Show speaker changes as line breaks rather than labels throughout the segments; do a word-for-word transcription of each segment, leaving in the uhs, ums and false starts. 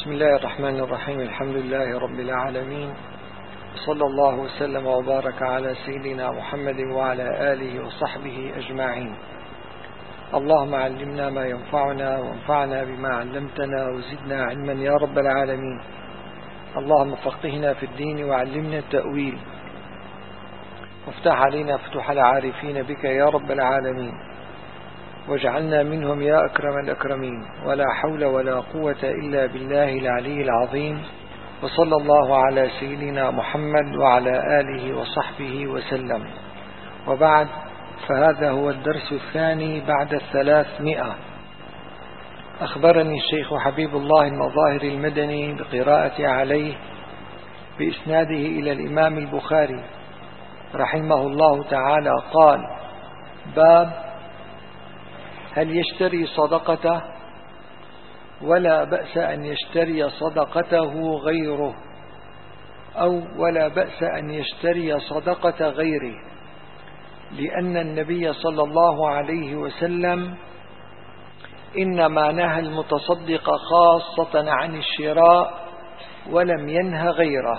بسم الله الرحمن الرحيم. الحمد لله رب العالمين، صلى الله وسلم وبارك على سيدنا محمد وعلى آله وصحبه أجمعين. اللهم علمنا ما ينفعنا وانفعنا بما علمتنا وزدنا علما يا رب العالمين. اللهم فقهنا في الدين وعلمنا التأويل وافتح علينا فتوح العارفين بك يا رب العالمين، واجعلنا منهم يا أكرم الأكرمين، ولا حول ولا قوة إلا بالله العلي العظيم. وصلى الله على سيدنا محمد وعلى آله وصحبه وسلم. وبعد، فهذا هو الدرس الثاني بعد الثلاثمائة. أخبرني الشيخ حبيب الله المظاهر المدني بقراءة عليه بإسناده إلى الإمام البخاري رحمه الله تعالى قال: باب هل يشتري صدقته ولا بأس أن يشتري صدقته غيره، أو ولا بأس أن يشتري صدقة غيره، لأن النبي صلى الله عليه وسلم إنما نهى المتصدق خاصة عن الشراء ولم ينهى غيره.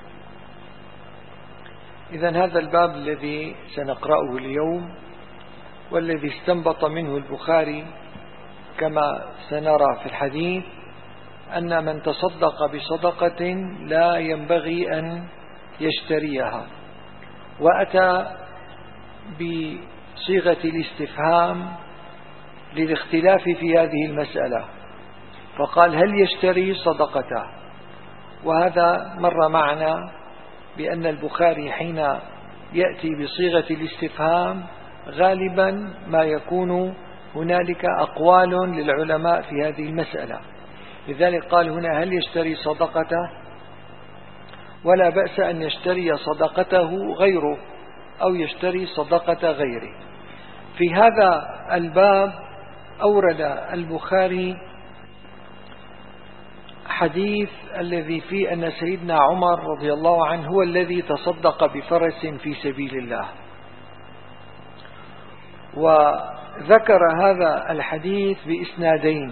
إذن هذا الباب الذي سنقرأه اليوم والذي استنبط منه البخاري كما سنرى في الحديث أن من تصدق بصدقة لا ينبغي أن يشتريها، وأتى بصيغة الاستفهام للاختلاف في هذه المسألة، فقال: هل يشتري صدقته؟ وهذا مر معنا بأن البخاري حين يأتي بصيغة الاستفهام غالبا ما يكون هنالك أقوال للعلماء في هذه المسألة، لذلك قال هنا: هل يشتري صدقته ولا بأس أن يشتري صدقته غيره، أو يشتري صدقة غيره. في هذا الباب أورد البخاري حديث الذي فيه أن سيدنا عمر رضي الله عنه هو الذي تصدق بفرس في سبيل الله، وذكر هذا الحديث بإسنادين،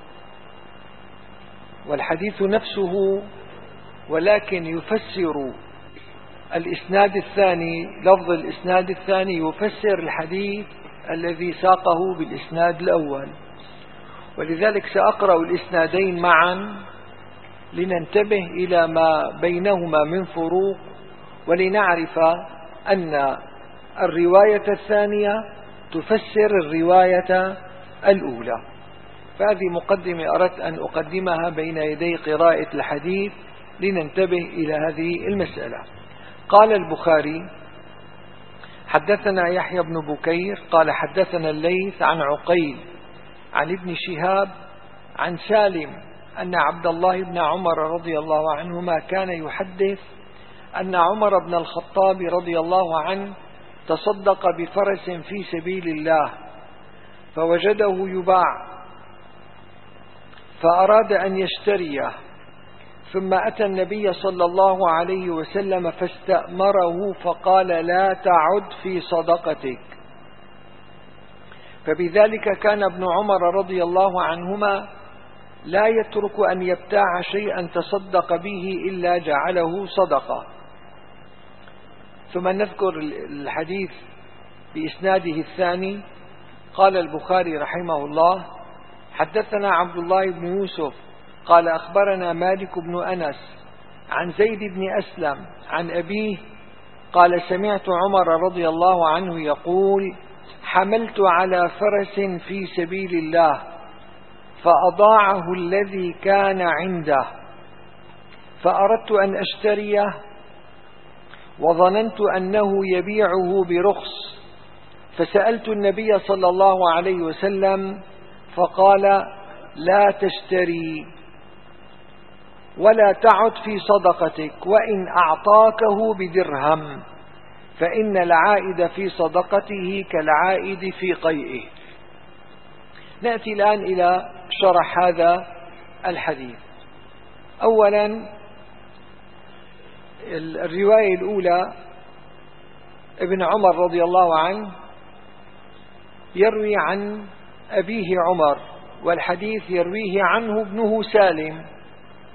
والحديث نفسه ولكن يفسر الإسناد الثاني، لفظ الإسناد الثاني يفسر الحديث الذي ساقه بالإسناد الأول، ولذلك سأقرأ الإسنادين معا لننتبه إلى ما بينهما من فروق، ولنعرف أن الرواية الثانية تفسر الرواية الأولى. فهذه مقدمة أردت أن أقدمها بين يدي قراءة الحديث لننتبه إلى هذه المسألة. قال البخاري: حدثنا يحيى بن بكير قال حدثنا الليث عن عقيل عن ابن شهاب عن سالم أن عبد الله بن عمر رضي الله عنهما كان يحدث أن عمر بن الخطاب رضي الله عنه تصدق بفرس في سبيل الله فوجده يباع فأراد أن يشتريه، ثم أتى النبي صلى الله عليه وسلم فاستأمره فقال: لا تعد في صدقتك. فبذلك كان ابن عمر رضي الله عنهما لا يترك أن يبتاع شيئا تصدق به إلا جعله صدقة. ثم نذكر الحديث بإسناده الثاني. قال البخاري رحمه الله: حدثنا عبد الله بن يوسف قال أخبرنا مالك بن أنس عن زيد بن أسلم عن أبيه قال: سمعت عمر رضي الله عنه يقول: حملت على فرس في سبيل الله فأضاعه الذي كان عنده، فأردت أن أشتريه وظننت أنه يبيعه برخص، فسألت النبي صلى الله عليه وسلم فقال: لا تشتري ولا تعد في صدقتك، وإن أعطاكه بدرهم فإن العائد في صدقته كالعائد في قيئه. نأتي الآن إلى شرح هذا الحديث. أولا، الرواية الأولى ابن عمر رضي الله عنه يروي عن أبيه عمر، والحديث يرويه عنه ابنه سالم،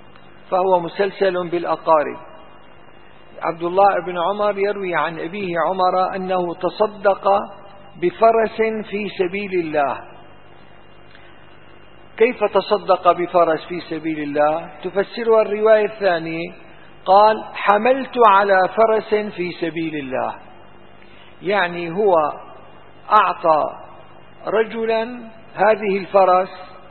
فهو مسلسل بالأقارب. عبد الله بن عمر يروي عن أبيه عمر أنه تصدق بفرس في سبيل الله. كيف تصدق بفرس في سبيل الله؟ تفسرها الرواية الثانية، قال حملت على فرس في سبيل الله، يعني هو أعطى رجلا هذه الفرس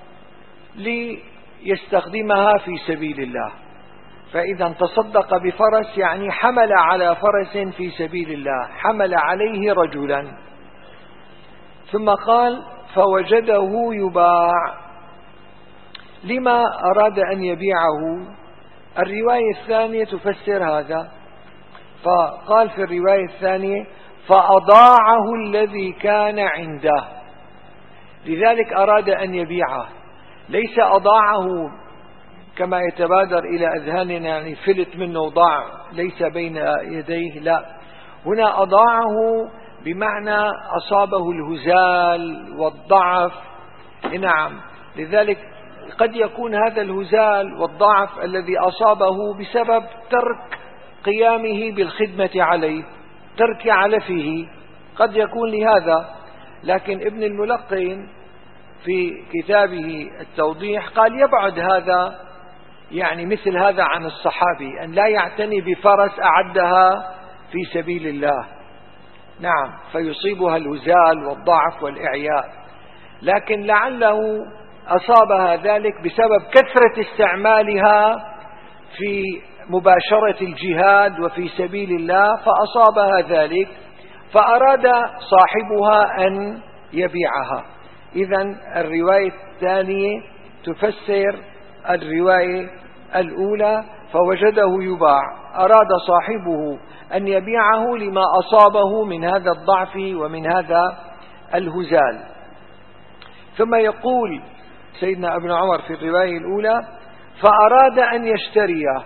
ليستخدمها في سبيل الله. فإذا تصدق بفرس يعني حمل على فرس في سبيل الله، حمل عليه رجلا. ثم قال فوجده يباع. لما أراد أن يبيعه؟ الرواية الثانية تفسر هذا، فقال في الرواية الثانية فأضاعه الذي كان عنده، لذلك أراد أن يبيعه. ليس أضاعه كما يتبادر إلى أذهاننا يعني فلت منه وضاع ليس بين يديه، لا، هنا أضاعه بمعنى أصابه الهزال والضعف. نعم، لذلك قد يكون هذا الهزال والضعف الذي أصابه بسبب ترك قيامه بالخدمة عليه، ترك علفه، قد يكون لهذا. لكن ابن الملقن في كتابه التوضيح قال يبعد هذا، يعني مثل هذا عن الصحابي، أن لا يعتني بفرس أعدها في سبيل الله، نعم، فيصيبها الهزال والضعف والإعياء. لكن لعله أصابها ذلك بسبب كثرة استعمالها في مباشرة الجهاد وفي سبيل الله، فأصابها ذلك، فأراد صاحبها أن يبيعها. إذن الرواية الثانية تفسر الرواية الأولى، فوجده يباع، أراد صاحبه أن يبيعه لما أصابه من هذا الضعف ومن هذا الهزال. ثم يقول سيدنا ابن عمر في الرواية الأولى فأراد أن يشتريه،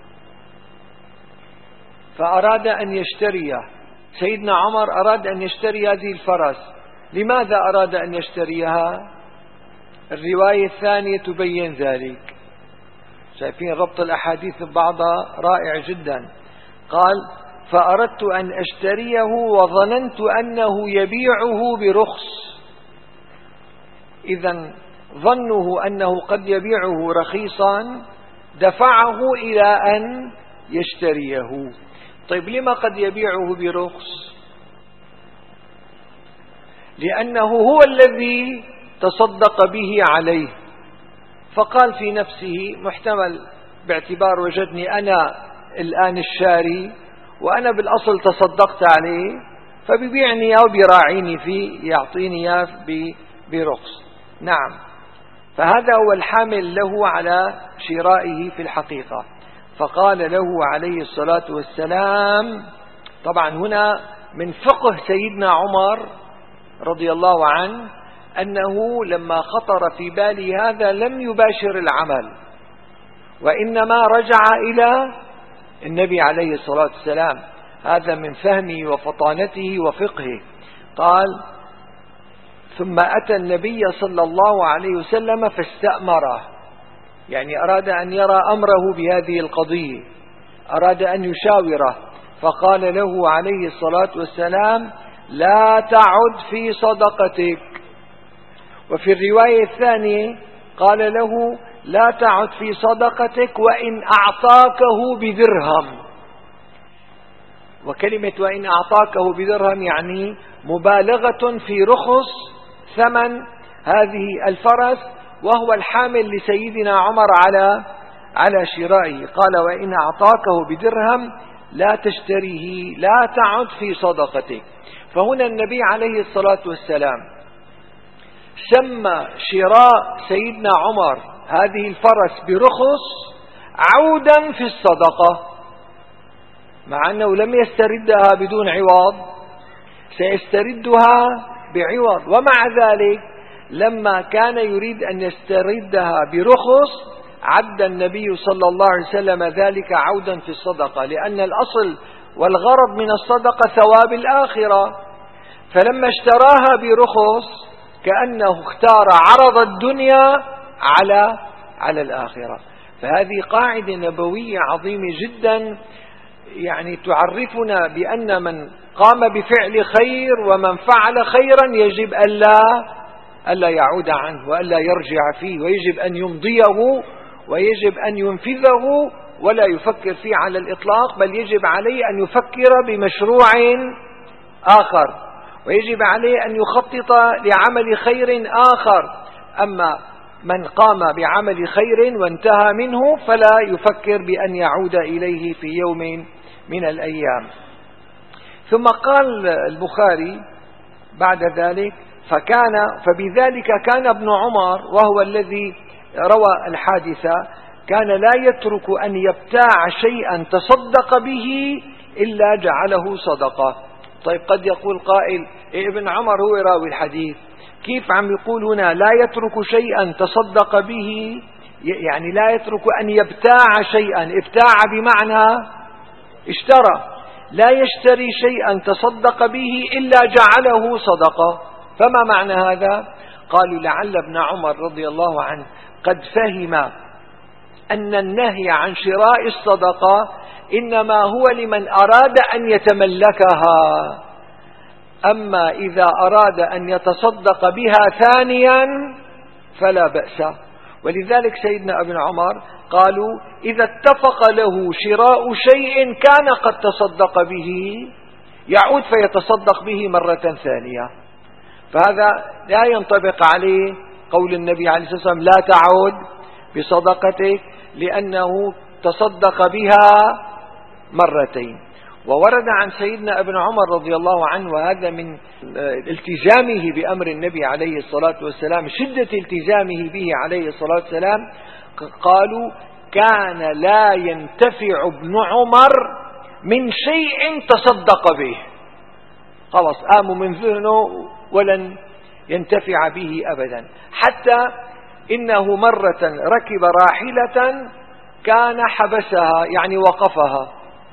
فأراد أن يشتريه سيدنا عمر أراد أن يشتري هذه الفرس. لماذا أراد أن يشتريها؟ الرواية الثانية تبين ذلك. شايفين ربط الأحاديث ببعضها رائع جدا. قال فأردت أن أشتريه وظننت أنه يبيعه برخص. إذن ظنه أنه قد يبيعه رخيصا دفعه إلى أن يشتريه. طيب لما قد يبيعه برخص؟ لأنه هو الذي تصدق به عليه، فقال في نفسه محتمل باعتبار وجدني أنا الآن الشاري وأنا بالأصل تصدقت عليه، فبيبيعني أو بيراعيني فيه، يعطيني إياه برخص. نعم، فهذا هو الحامل له على شرائه في الحقيقة. فقال له عليه الصلاة والسلام، طبعا هنا من فقه سيدنا عمر رضي الله عنه أنه لما خطر في باله هذا لم يباشر العمل، وإنما رجع إلى النبي عليه الصلاة والسلام. هذا من فهمه وفطانته وفقهه. قال ثم أتى النبي صلى الله عليه وسلم فاستأمره، يعني أراد أن يرى أمره بهذه القضية، أراد أن يشاوره. فقال له عليه الصلاة والسلام لا تعد في صدقتك. وفي الرواية الثانية قال له لا تعد في صدقتك وإن أعطاكه بدرهم. وكلمة وإن أعطاكه بدرهم يعني مبالغة في رخص ثمن هذه الفرس، وهو الحامل لسيدنا عمر على على شرائه. قال وإن أعطاكه بدرهم لا تشتريه، لا تعد في صدقتك. فهنا النبي عليه الصلاة والسلام سمى شراء سيدنا عمر هذه الفرس برخص عودا في الصدقة، مع أنه لم يستردها بدون عوض، سيستردها بعوض. ومع ذلك لما كان يريد أن يستردها برخص عد النبي صلى الله عليه وسلم ذلك عودا في الصدقة، لأن الأصل والغرض من الصدقة ثواب الآخرة. فلما اشتراها برخص كأنه اختار عرض الدنيا على على الآخرة. فهذه قاعدة نبوية عظيمة جدا، يعني تعرفنا بأن من قام بفعل خير ومن فعل خيرا يجب ألا ألا يعود عنه وألا يرجع فيه، ويجب أن يمضيه ويجب أن ينفذه ولا يفكر فيه على الإطلاق، بل يجب عليه أن يفكر بمشروع آخر، ويجب عليه أن يخطط لعمل خير آخر. أما من قام بعمل خير وانتهى منه فلا يفكر بأن يعود إليه في يوم من الأيام. ثم قال البخاري بعد ذلك: فكان فبذلك كان ابن عمر، وهو الذي روى الحادثة، كان لا يترك أن يبتاع شيئا تصدق به إلا جعله صدقة. طيب قد يقول قائل: إيه ابن عمر هو راوي الحديث، كيف عم يقول هنا لا يترك شيئا تصدق به؟ يعني لا يترك أن يبتاع شيئا، ابتاع بمعنى اشترى، لا يشتري شيئا تصدق به إلا جعله صدقة. فما معنى هذا؟ قالوا: لعل ابن عمر رضي الله عنه قد فهم أن النهي عن شراء الصدقة إنما هو لمن أراد أن يتملكها، أما إذا أراد أن يتصدق بها ثانيا فلا بأس. ولذلك سيدنا ابن عمر قالوا: إذا اتفق له شراء شيء كان قد تصدق به يعود فيتصدق به مرة ثانية. فهذا لا ينطبق عليه قول النبي عليه الصلاة والسلام: لا تعود بصدقتك، لأنه تصدق بها مرتين. وورد عن سيدنا ابن عمر رضي الله عنه، وهذا من التزامه بأمر النبي عليه الصلاة والسلام، شدة التزامه به عليه الصلاة والسلام، قالوا: كان لا ينتفع ابن عمر من شيء تصدق به، خلاص قاموا من ذهنه ولن ينتفع به أبدا. حتى إنه مرة ركب راحلة كان حبسها، يعني وقفها،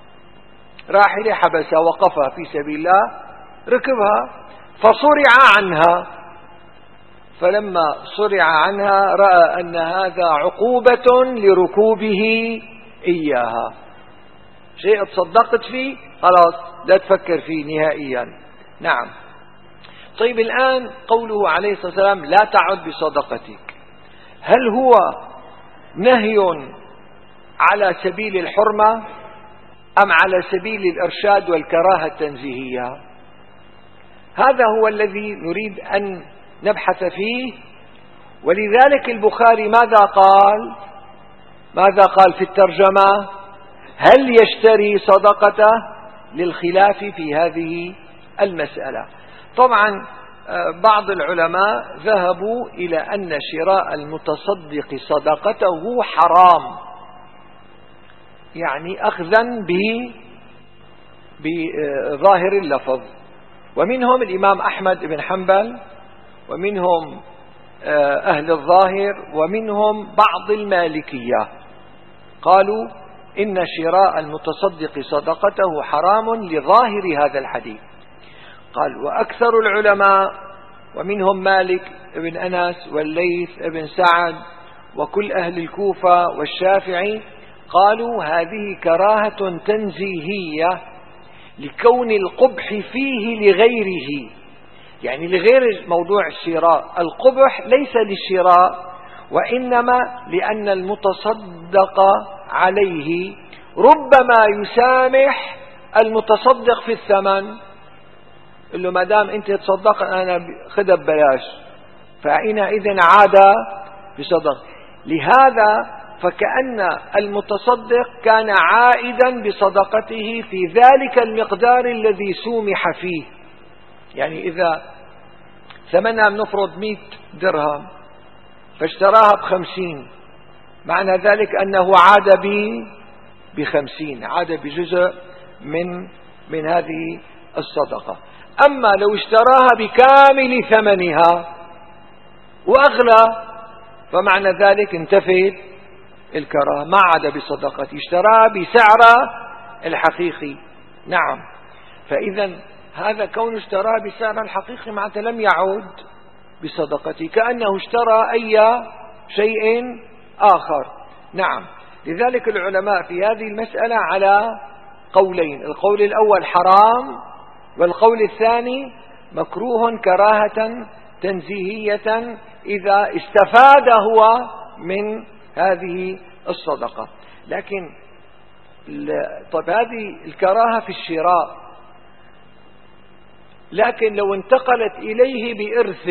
راحلة حبسها وقفها في سبيل الله، ركبها فصرع عنها، فلما صرع عنها رأى أن هذا عقوبة لركوبه إياها، شيء تصدقت فيه خلاص لا تفكر فيه نهائيا. نعم. طيب الآن قوله عليه الصلاة والسلام: لا تعد بصدقتك، هل هو نهي على سبيل الحرمة أم على سبيل الإرشاد والكراهة التنزيهية؟ هذا هو الذي نريد أن نبحث فيه. ولذلك البخاري ماذا قال؟ ماذا قال في الترجمة؟ هل يشتري صدقته؟ للخلاف في هذه المسألة. طبعا بعض العلماء ذهبوا إلى أن شراء المتصدق صدقته حرام، يعني أخذا بظاهر اللفظ، ومنهم الإمام أحمد بن حنبل، ومنهم أهل الظاهر، ومنهم بعض المالكية، قالوا إن شراء المتصدق صدقته حرام لظاهر هذا الحديث. قال: وأكثر العلماء ومنهم مالك بن أنس والليث بن سعد وكل أهل الكوفة والشافعي قالوا هذه كراهة تنزيهية لكون القبح فيه لغيره، يعني لغير موضوع الشراء، القبح ليس للشراء وإنما لأن المتصدق عليه ربما يسامح المتصدق في الثمن، قل له ما دام أنت تصدق أنا خذها ببلاش، فحينئذ عاد بصدق. لهذا فكأن المتصدق كان عائدا بصدقته في ذلك المقدار الذي سومح فيه. يعني إذا ثمنها بنفرض مئة درهم فاشتراها بخمسين، معنى ذلك أنه عاد بخمسين، عاد بجزء من من هذه الصدقة. أما لو اشتراها بكامل ثمنها وأغلى فمعنى ذلك انتفت الكراهة، ما عاد بصدقته، اشتراها بسعرها الحقيقي. نعم. فإذا هذا كون اشتراها بسعرها الحقيقي معناته لم يعود بصدقته، كأنه اشترى أي شيء آخر. نعم. لذلك العلماء في هذه المسألة على قولين، القول الأول حرام، والقول الثاني مكروه كراهة تنزيهية إذا استفاد هو من هذه الصدقة. لكن طب هذه الكراهة في الشراء، لكن لو انتقلت إليه بإرث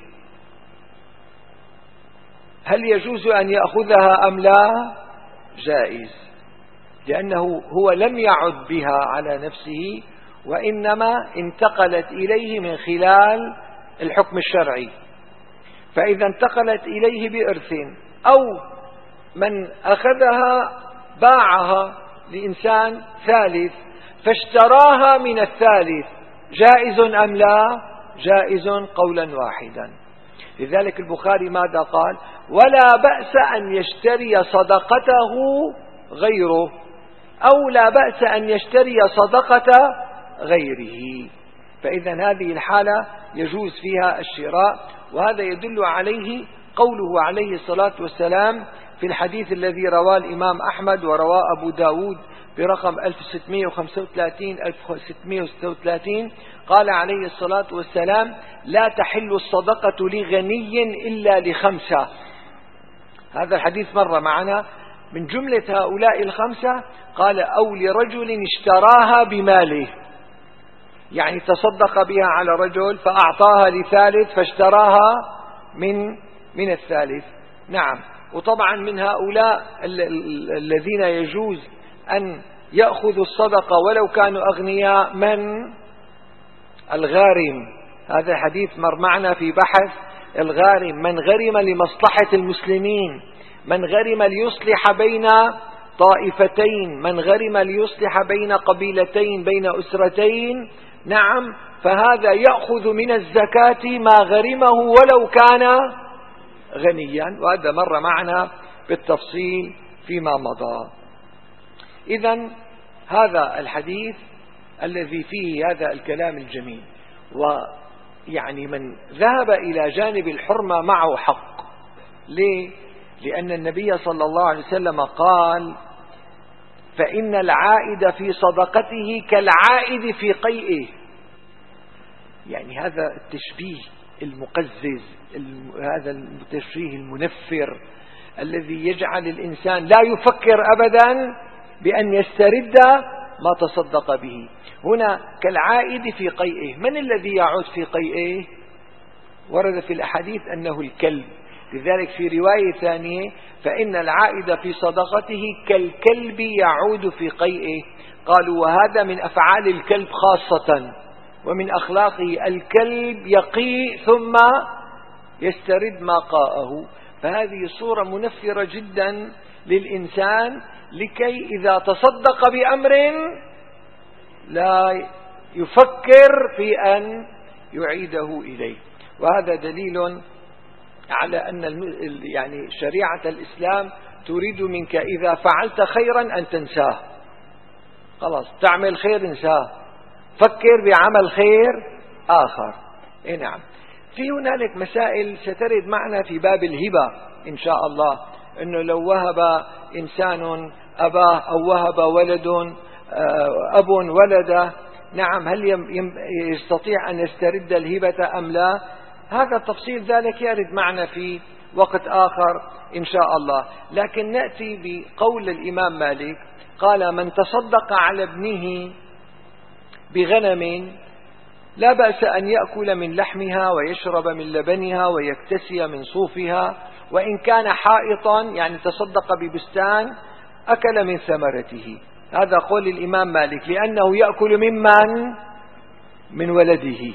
هل يجوز أن يأخذها أم لا؟ جائز، لأنه هو لم يعد بها على نفسه، وإنما انتقلت إليه من خلال الحكم الشرعي. فإذا انتقلت إليه بإرث أو من أخذها باعها لإنسان ثالث فاشتراها من الثالث، جائز أم لا؟ جائز قولا واحدا. لذلك البخاري ماذا قال؟ ولا بأس أن يشتري صدقته غيره، أو لا بأس أن يشتري صدقة غيره. فإذا هذه الحالة يجوز فيها الشراء، وهذا يدل عليه قوله عليه الصلاة والسلام في الحديث الذي رواه الإمام أحمد ورواه أبو داود برقم ألف وستمائة وخمسة وثلاثين ألف وستمائة وستة وثلاثين، قال عليه الصلاة والسلام: لا تحل الصدقة لغني إلا لخمسة. هذا الحديث مر معنا. من جملة هؤلاء الخمسة قال: أو لرجل اشتراها بماله، يعني تصدق بها على رجل فأعطاها لثالث فاشتراها من من الثالث. نعم. وطبعا من هؤلاء الذين يجوز أن يأخذوا الصدقة ولو كانوا أغنياء من الغارم. هذا الحديث مر معنا في بحث الغارم، من غرم لمصلحة المسلمين، من غرم ليصلح بين طائفتين، من غرم ليصلح بين قبيلتين، بين أسرتين. نعم. فهذا يأخذ من الزكاة ما غرمه ولو كان غنيا، وهذا مر معنا بالتفصيل فيما مضى. إذن هذا الحديث الذي فيه هذا الكلام الجميل، ويعني من ذهب إلى جانب الحرمة معه حق. ليه؟ لأن النبي صلى الله عليه وسلم قال: فإن العائد في صدقته كالعائد في قيئه. يعني هذا التشبيه المقزز، هذا التشبيه المنفر الذي يجعل الإنسان لا يفكر أبدا بأن يسترد ما تصدق به. هنا كالعائد في قيئه. من الذي يعود في قيئه؟ ورد في الأحاديث أنه الكلب. لذلك في رواية ثانية: فإن العائد في صدقته كالكلب يعود في قيئه. قالوا: وهذا من أفعال الكلب خاصة، ومن أخلاقه الكلب يقيء ثم يسترد ما قاءه. فهذه صورة منفرة جدا للإنسان، لكي إذا تصدق بأمر لا يفكر في أن يعيده إليه. وهذا دليل على أن يعني شريعة الإسلام تريد منك إذا فعلت خيرا أن تنساه. خلاص، تعمل خير انساه، فكر بعمل خير آخر. إيه نعم. في هنالك مسائل سترد معنا في باب الهبة إن شاء الله، أنه لو وهب إنسان أباه أو وهب ولد أب ولده، نعم، هل يستطيع أن يسترد الهبة أم لا؟ هذا تفصيل ذلك يرد معنا في وقت آخر إن شاء الله. لكن نأتي بقول الإمام مالك، قال: من تصدق على ابنه بغنم لا بأس أن يأكل من لحمها ويشرب من لبنها ويكتسي من صوفها، وإن كان حائطا، يعني تصدق ببستان، أكل من ثمرته. هذا قول الإمام مالك، لأنه يأكل ممن من ولده.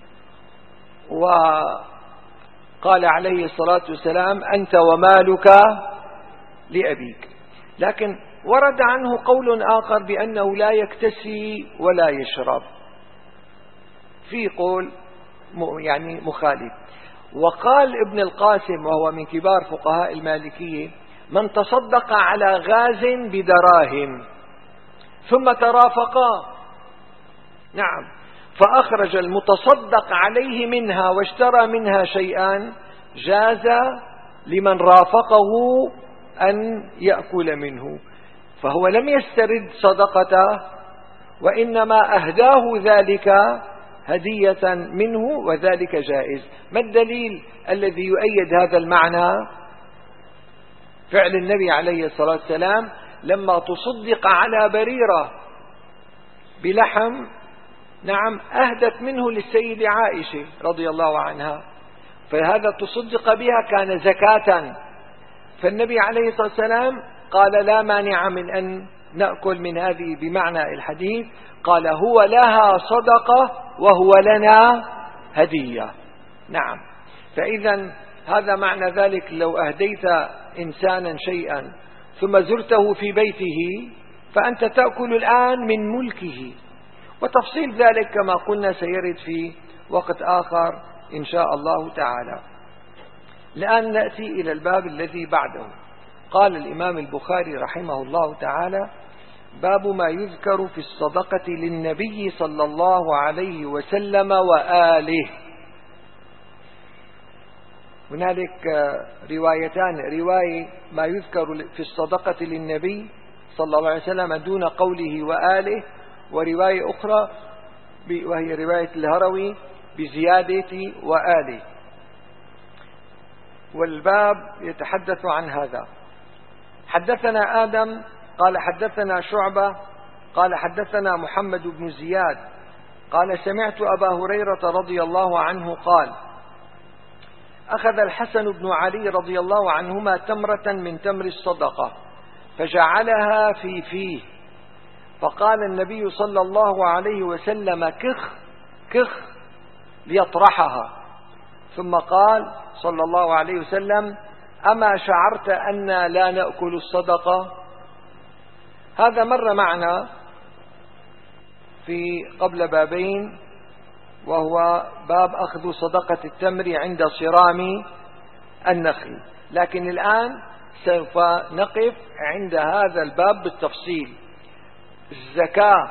وقال عليه الصلاة والسلام: أنت ومالك لأبيك. لكن ورد عنه قول آخر بأنه لا يكتسي ولا يشرب، في قول يعني مخالف. وقال ابن القاسم وهو من كبار فقهاء المالكية: من تصدق على غاز بدراهم ثم ترافقا، نعم، فأخرج المتصدق عليه منها واشترى منها شيئا، جاز لمن رافقه أن يأكل منه، فهو لم يسترد صدقته وإنما أهداه ذلك هدية منه، وذلك جائز. ما الدليل الذي يؤيد هذا المعنى؟ فعل النبي عليه الصلاة والسلام لما تصدق على بريرة بلحم، نعم، أهدت منه للسيدة عائشة رضي الله عنها، فهذا تصدق بها كان زكاة، فالنبي عليه الصلاة والسلام قال لا مانع من أن نأكل من هذه، بمعنى الحديث قال هو لها صدقة وهو لنا هدية. نعم، فإذا هذا معنى ذلك لو أهديت إنسانا شيئا ثم زرته في بيته فأنت تأكل الآن من ملكه، وتفصيل ذلك كما قلنا سيرد في وقت آخر إن شاء الله تعالى. الآن نأتي إلى الباب الذي بعده. قال الإمام البخاري رحمه الله تعالى: باب ما يذكر في الصدقة للنبي صلى الله عليه وسلم وآله. هنالك روايتان، رواية ما يذكر في الصدقة للنبي صلى الله عليه وسلم دون قوله وآله، ورواية أخرى وهي رواية الهروي بزيادة وآله، والباب يتحدث عن هذا. حدثنا آدم قال حدثنا شعبة قال حدثنا محمد بن زياد قال سمعت أبا هريرة رضي الله عنه قال: أخذ الحسن بن علي رضي الله عنهما تمرة من تمر الصدقة فجعلها في فيه، فقال النبي صلى الله عليه وسلم: كخ كخ ليطرحها، ثم قال صلى الله عليه وسلم: أما شعرت أن لا نأكل الصدقة؟ هذا مر معنا في قبل بابين، وهو باب أخذ صدقة التمر عند صرام النخل، لكن الآن سوف نقف عند هذا الباب بالتفصيل. الزكاة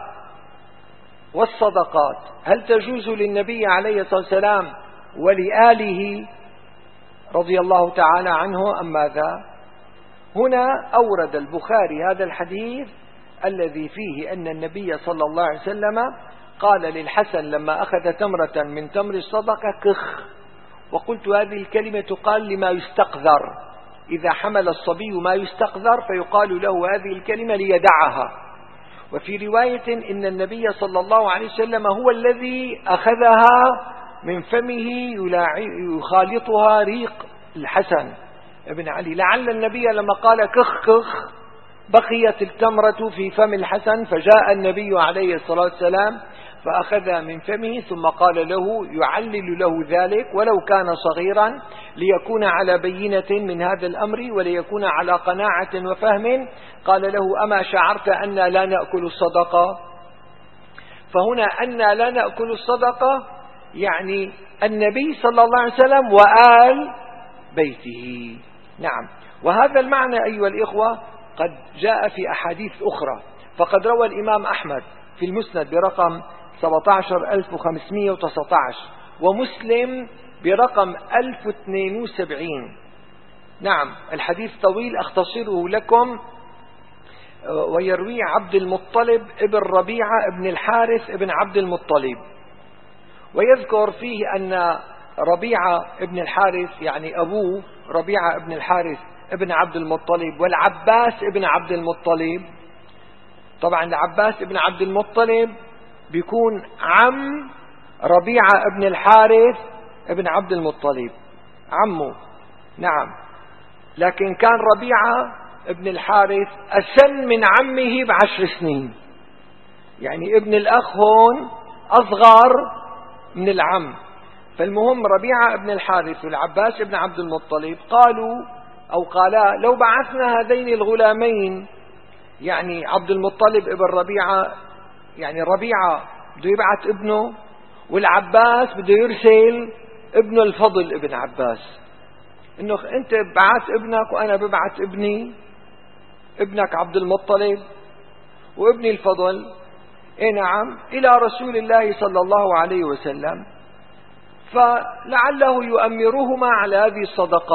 والصدقات هل تجوز للنبي عليه الصلاة والسلام ولآله رضي الله تعالى عنه أم ماذا؟ هنا أورد البخاري هذا الحديث الذي فيه أن النبي صلى الله عليه وسلم قال للحسن لما أخذ تمرة من تمر الصدقة: كخ. وقلت هذه الكلمة تقال لما يستقذر، إذا حمل الصبي ما يستقذر فيقال له هذه الكلمة ليدعها. وفي رواية إن النبي صلى الله عليه وسلم هو الذي أخذها من فمه يخالطها ريق الحسن ابن علي، لعل النبي لما قال كخ كخ بقيت التمرة في فم الحسن، فجاء النبي عليه الصلاة والسلام فأخذها من فمه ثم قال له يعلل له ذلك ولو كان صغيرا ليكون على بينة من هذا الأمر وليكون على قناعة وفهم. قال له: أما شعرت أن لا نأكل الصدقة؟ فهنا أن لا نأكل الصدقة يعني النبي صلى الله عليه وسلم وآل بيته. نعم، وهذا المعنى أيها الإخوة قد جاء في أحاديث أخرى، فقد روى الإمام أحمد في المسند برقم سبعة عشر ألف وخمسمائة وتسعة عشر، ومسلم برقم ألف واثنين وسبعين. نعم، الحديث طويل أختصره لكم، ويروي عبد المطلب ابن ربيعة ابن الحارث ابن عبد المطلب، ويذكر فيه أن ربيعة ابن الحارث يعني أبوه ربيعة ابن الحارث ابن عبد المطلب والعباس ابن عبد المطلب. طبعا العباس ابن عبد المطلب بيكون عم ربيعة ابن الحارث ابن عبد المطلب، عمه. نعم، لكن كان ربيعة ابن الحارث أسن من عمه بعشر سنين، يعني ابن الأخ هون أصغر من العم. فالمهم ربيعة ابن الحارث والعباس ابن عبد المطلب قالوا أو قالا: لو بعثنا هذين الغلامين، يعني عبد المطلب ابن ربيعة، يعني ربيعة بده يبعث ابنه والعباس بده يرسل ابنه الفضل ابن عباس، انه انت بعث ابنك وانا ببعث ابني، ابنك عبد المطلب وابني الفضل، اي نعم، الى رسول الله صلى الله عليه وسلم، فلعله يؤمرهما على هذه الصدقات.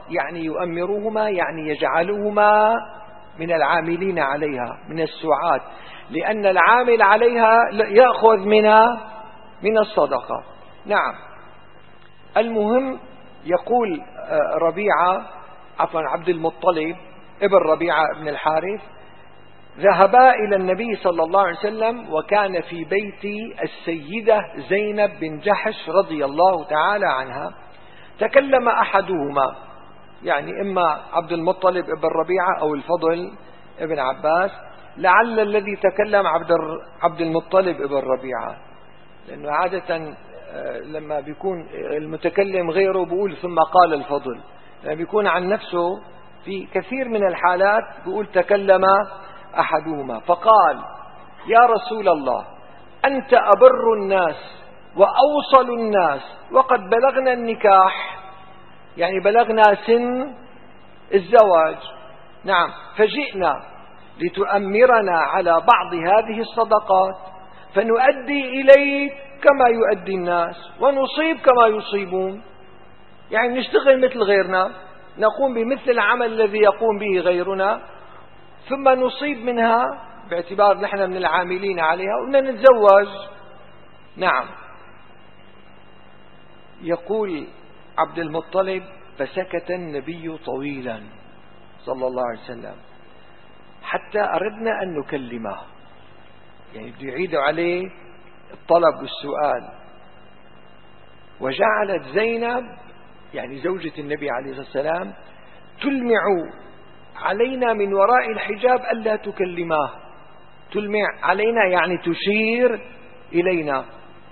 يعني يؤمرهما يعني يجعلهما من العاملين عليها، من السعاة، لأن العامل عليها يأخذ من من الصدقة. نعم. المهم يقول ربيعة عفوا عبد المطلب ابن ربيعة ابن الحارث ذهبا إلى النبي صلى الله عليه وسلم، وكان في بيت السيدة زينب بن جحش رضي الله تعالى عنها. تكلم أحدهما، يعني إما عبد المطلب ابن ربيعة أو الفضل ابن عباس، لعل الذي تكلم عبد عبد المطلب ابن ربيعة، لأنه عادة لما بيكون المتكلم غيره بيقول ثم قال الفضل، لما بيكون عن نفسه في كثير من الحالات بيقول تكلم أحدهما. فقال: يا رسول الله، أنت أبر الناس وأوصل الناس، وقد بلغنا النكاح، يعني بلغنا سن الزواج. نعم. فجئنا لتؤمرنا على بعض هذه الصدقات، فنؤدي إليك كما يؤدي الناس، ونصيب كما يصيبون، يعني نشتغل مثل غيرنا، نقوم بمثل العمل الذي يقوم به غيرنا، ثم نصيب منها باعتبار نحن من العاملين عليها، ونتزوج. نعم. يقول عبد المطلب: فسكت النبي طويلا صلى الله عليه وسلم حتى أردنا أن نكلمه، يعني بده يعيدوا عليه الطلب والسؤال. وجعلت زينب يعني زوجة النبي عليه الصلاة والسلام تلمع علينا من وراء الحجاب ألا تكلماه. تلمع علينا يعني تشير إلينا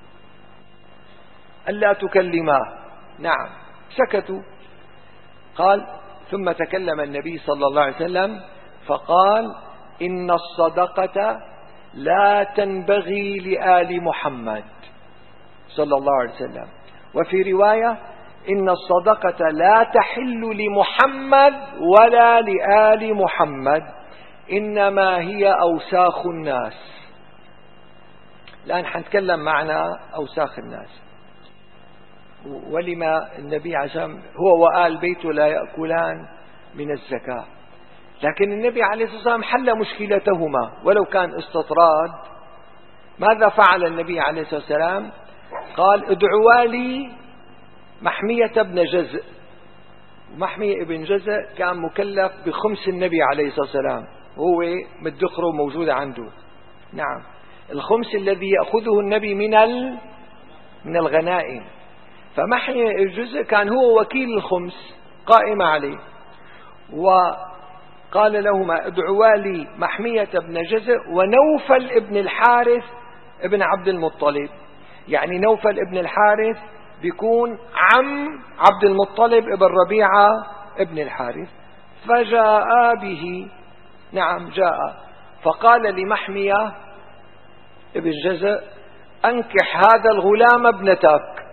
ألا تكلماه. نعم. سكتوا. قال: ثم تكلم النبي صلى الله عليه وسلم فقال: إن الصدقة لا تنبغي لآل محمد صلى الله عليه وسلم، وفي رواية: إن الصدقة لا تحل لمحمد ولا لآل محمد، إنما هي أوساخ الناس. الآن حنتكلم معنا أوساخ الناس، ولما النبي عليه الصلاة والسلام هو وآل بيته لا يأكلان من الزكاة، لكن النبي عليه الصلاة والسلام حل مشكلتهما ولو كان استطراد. ماذا فعل النبي عليه الصلاة والسلام؟ قال: ادعوا لي محمية بن جزء. محمية بن جزء كان مكلف بخمس النبي عليه الصلاة والسلام، هو مدخره موجودة عنده. نعم. الخمس الذي يأخذه النبي من من الغنائم، فمحمية الجزء كان هو وكيل الخمس قائم عليه. وقال لهما: ادعوا لي محمية بن جزء ونوفل ابن الحارث ابن عبد المطلب. يعني نوفل ابن الحارث بيكون عم عبد المطلب ابن ربيعة ابن الحارث. فجاء به. نعم جاء. فقال لمحمية ابن جزء: أنكح هذا الغلام ابنتك،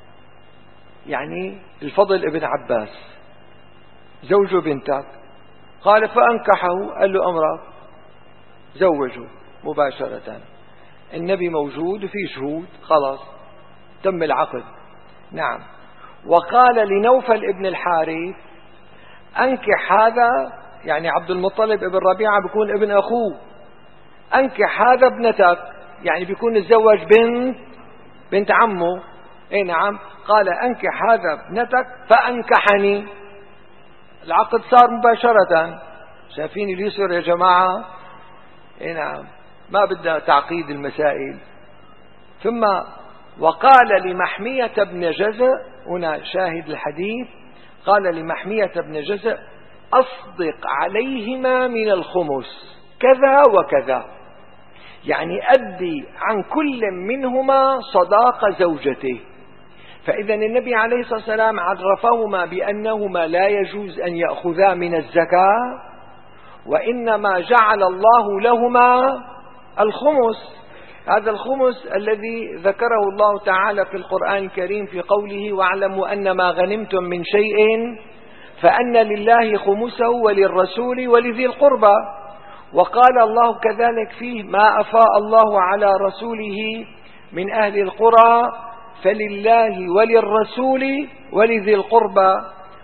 يعني الفضل ابن عباس زوج بنتك. قال: فأنكحه. قال له: أمرك، زوجه مباشرة. النبي موجود وفي شهود، خلاص تم العقد. نعم. وقال لنوفل ابن الحارث: أنكح هذا، يعني عبد المطلب ابن ربيعة بيكون ابن أخوه، أنكح هذا ابنتك، يعني بيكون الزوج بنت بنت عمه. اي نعم. قال: أنكح هذا ابنتك فأنكحني. العقد صار مباشرة. شايفين اليسر يا جماعة؟ اي نعم، ما بدنا تعقيد المسائل. ثم وقال لمحمية بن جزء، هنا شاهد الحديث، قال لمحمية بن جزء: أصدق عليهما من الخمس كذا وكذا، يعني أدي عن كل منهما صداق زوجته. فإذا النبي عليه الصلاة والسلام عرفهما بأنهما لا يجوز أن يأخذا من الزكاة، وإنما جعل الله لهما الخمس. هذا الخمس الذي ذكره الله تعالى في القرآن الكريم في قوله: واعلموا أن ما غنمتم من شيء فأن لله خمسه وللرسول ولذي القربى. وقال الله كذلك فيه: ما أفاء الله على رسوله من أهل القرى فلله وللرسول ولذي القربى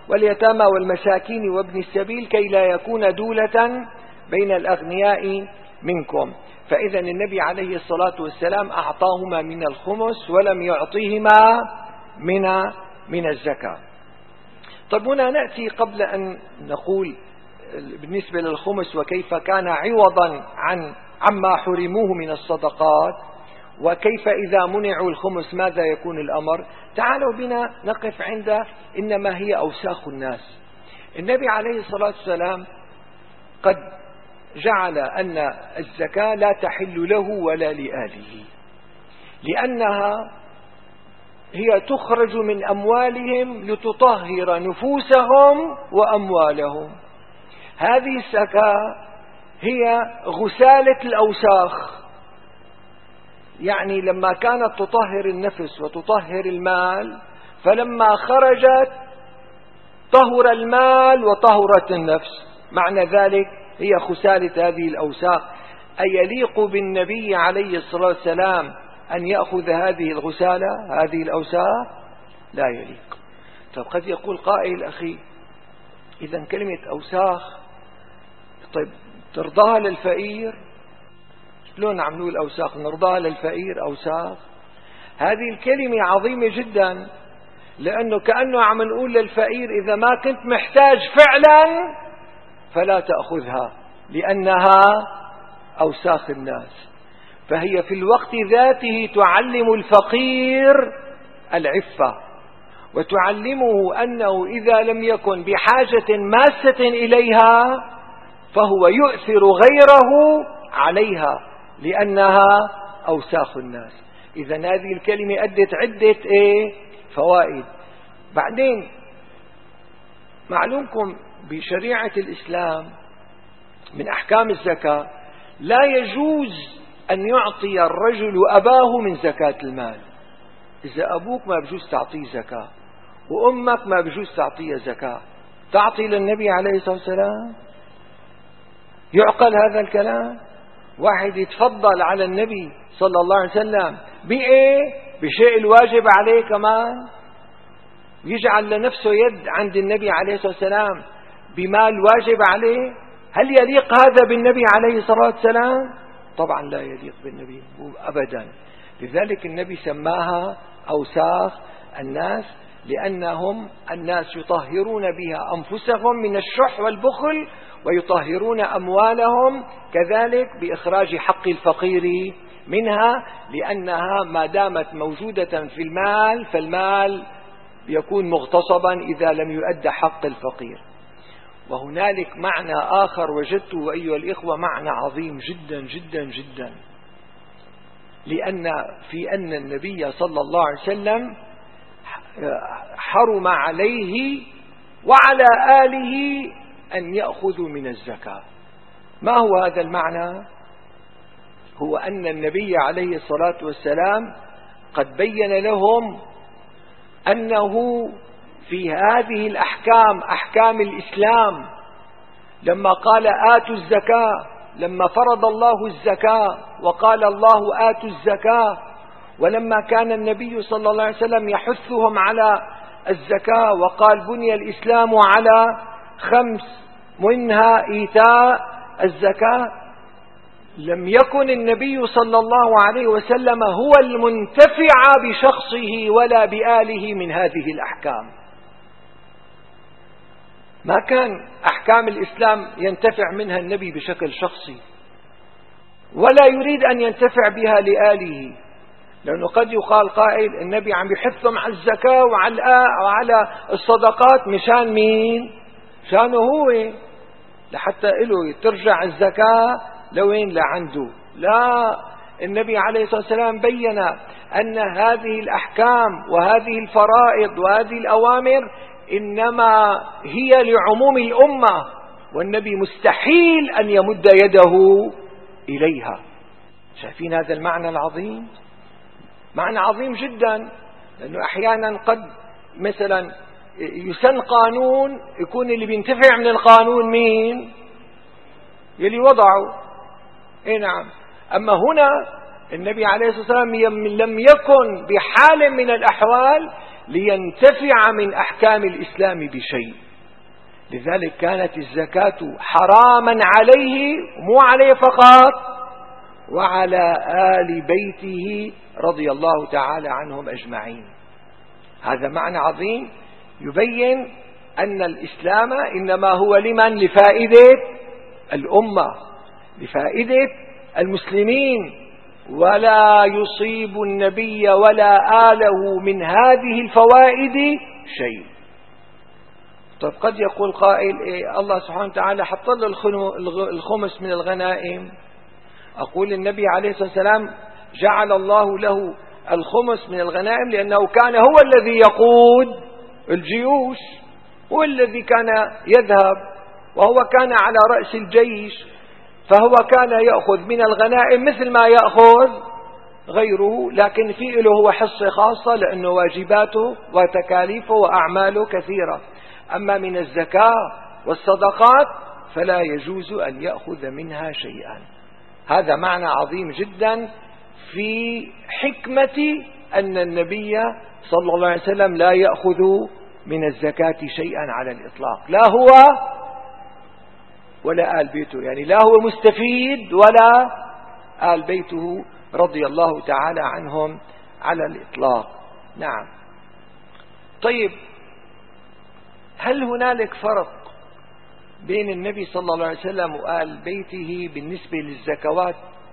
واليتامى والمساكين وابن السبيل كي لا يكون دولة بين الأغنياء منكم. فإذا النبي عليه الصلاة والسلام أعطاهما من الخمس ولم يعطيهما من من الزكاة. طب هنا نأتي قبل أن نقول بالنسبة للخمس وكيف كان عوضا عن عما حرموه من الصدقات، وكيف إذا منعوا الخمس ماذا يكون الأمر. تعالوا بنا نقف عند إنما هي أوساخ الناس. النبي عليه الصلاة والسلام قد جعل أن الزكاة لا تحل له ولا لآله، لأنها هي تخرج من أموالهم لتطهر نفوسهم وأموالهم. هذه الزكاة هي غسالة الأوساخ، يعني لما كانت تطهر النفس وتطهر المال، فلما خرجت طهر المال وطهرت النفس. معنى ذلك هي خسالة هذه الأوساخ. أيليق بالنبي عليه الصلاة والسلام أن يأخذ هذه الغسالة هذه الأوساخ؟ لا يليق. طب قد يقول قائل أخي إذا كلمة أوساخ طيب ترضاها للفقير؟ شلون عملوا الأوساخ نرضاها للفقير أوساخ؟ هذه الكلمة عظيمة جدا، لأنه كأنه عم نقول للفقير إذا ما كنت محتاج فعلا فلا تأخذها لأنها أوساخ الناس. فهي في الوقت ذاته تعلم الفقير العفة، وتعلمه أنه إذا لم يكن بحاجة ماسة إليها فهو يؤثر غيره عليها لأنها أوساخ الناس. إذا هذه الكلمة أدت عدة إيه؟ فوائد. بعدين معلومكم بشريعة الإسلام من أحكام الزكاة لا يجوز أن يعطي الرجل أباه من زكاة المال. إذا أبوك ما بجوز تعطيه زكاة، وأمك ما بجوز تعطيه زكاة، تعطي للنبي عليه الصلاة والسلام؟ يعقل هذا الكلام؟ واحد يتفضل على النبي صلى الله عليه وسلم بإيه؟ بشيء الواجب عليه كمان، يجعل لنفسه يد عند النبي عليه الصلاة والسلام بمال واجب عليه؟ هل يليق هذا بالنبي عليه الصلاة والسلام؟ طبعا لا يليق بالنبي أبدا. لذلك النبي سماها أوساخ الناس، لأنهم الناس يطهرون بها أنفسهم من الشح والبخل، ويطهرون أموالهم كذلك بإخراج حق الفقير منها، لأنها ما دامت موجودة في المال فالمال يكون مغتصبا إذا لم يؤد حق الفقير. وهنالك معنى آخر وجدته أيها الإخوة معنى عظيم جدا جدا جدا، لأن في أن النبي صلى الله عليه وسلم حرم عليه وعلى آله أن يأخذوا من الزكاة. ما هو هذا المعنى؟ هو أن النبي عليه الصلاة والسلام قد بين لهم أنه في هذه الأحكام أحكام الإسلام لما قال آتوا الزكاة، لما فرض الله الزكاة وقال الله آتوا الزكاة، ولما كان النبي صلى الله عليه وسلم يحثهم على الزكاة وقال بني الإسلام على خمس منها إيتاء الزكاة، لم يكن النبي صلى الله عليه وسلم هو المنتفع بشخصه ولا بآله من هذه الأحكام. ما كان أحكام الإسلام ينتفع منها النبي بشكل شخصي، ولا يريد أن ينتفع بها لآله، لأنه قد يقال قائل النبي عم يحثهم على الزكاة وعلى الصدقات مشان مين؟ مشانه هو، لحتى إله ترجع الزكاة لوين؟ لعنده. لا، النبي عليه الصلاة والسلام بين أن هذه الأحكام وهذه الفرائض وهذه الأوامر إنما هي لعموم الأمة، والنبي مستحيل أن يمد يده إليها. شايفين هذا المعنى العظيم؟ معنى عظيم جدا، لأنه أحيانا قد مثلا يسن قانون يكون اللي بينتفع من القانون مين؟ يلي وضعه. إيه نعم. أما هنا النبي عليه الصلاة والسلام لم يكن بحال من الأحوال لينتفع من أحكام الإسلام بشيء، لذلك كانت الزكاة حراما عليه، مو عليه فقط، وعلى آل بيته رضي الله تعالى عنهم أجمعين. هذا معنى عظيم يبين أن الإسلام إنما هو لمن؟ لفائدة الأمة، لفائدة المسلمين، ولا يصيب النبي ولا آله من هذه الفوائد شيء. طيب قد يقول قائل إيه الله سبحانه وتعالى حط له الخمس من الغنائم. أقول النبي عليه الصلاة والسلام جعل الله له الخمس من الغنائم لأنه كان هو الذي يقود الجيوش، هو الذي كان يذهب، وهو كان على رأس الجيش، فهو كان يأخذ من الغنائم مثل ما يأخذ غيره، لكن في له هو حصة خاصة لأنه واجباته وتكاليفه وأعماله كثيرة. أما من الزكاة والصدقات فلا يجوز أن يأخذ منها شيئا. هذا معنى عظيم جدا في حكمة أن النبي صلى الله عليه وسلم لا يأخذ من الزكاة شيئا على الإطلاق، لا هو ولا آل بيته، يعني لا هو مستفيد ولا آل بيته رضي الله تعالى عنهم على الإطلاق. نعم. طيب هل هنالك فرق بين النبي صلى الله عليه وسلم وآل بيته بالنسبة للزكوات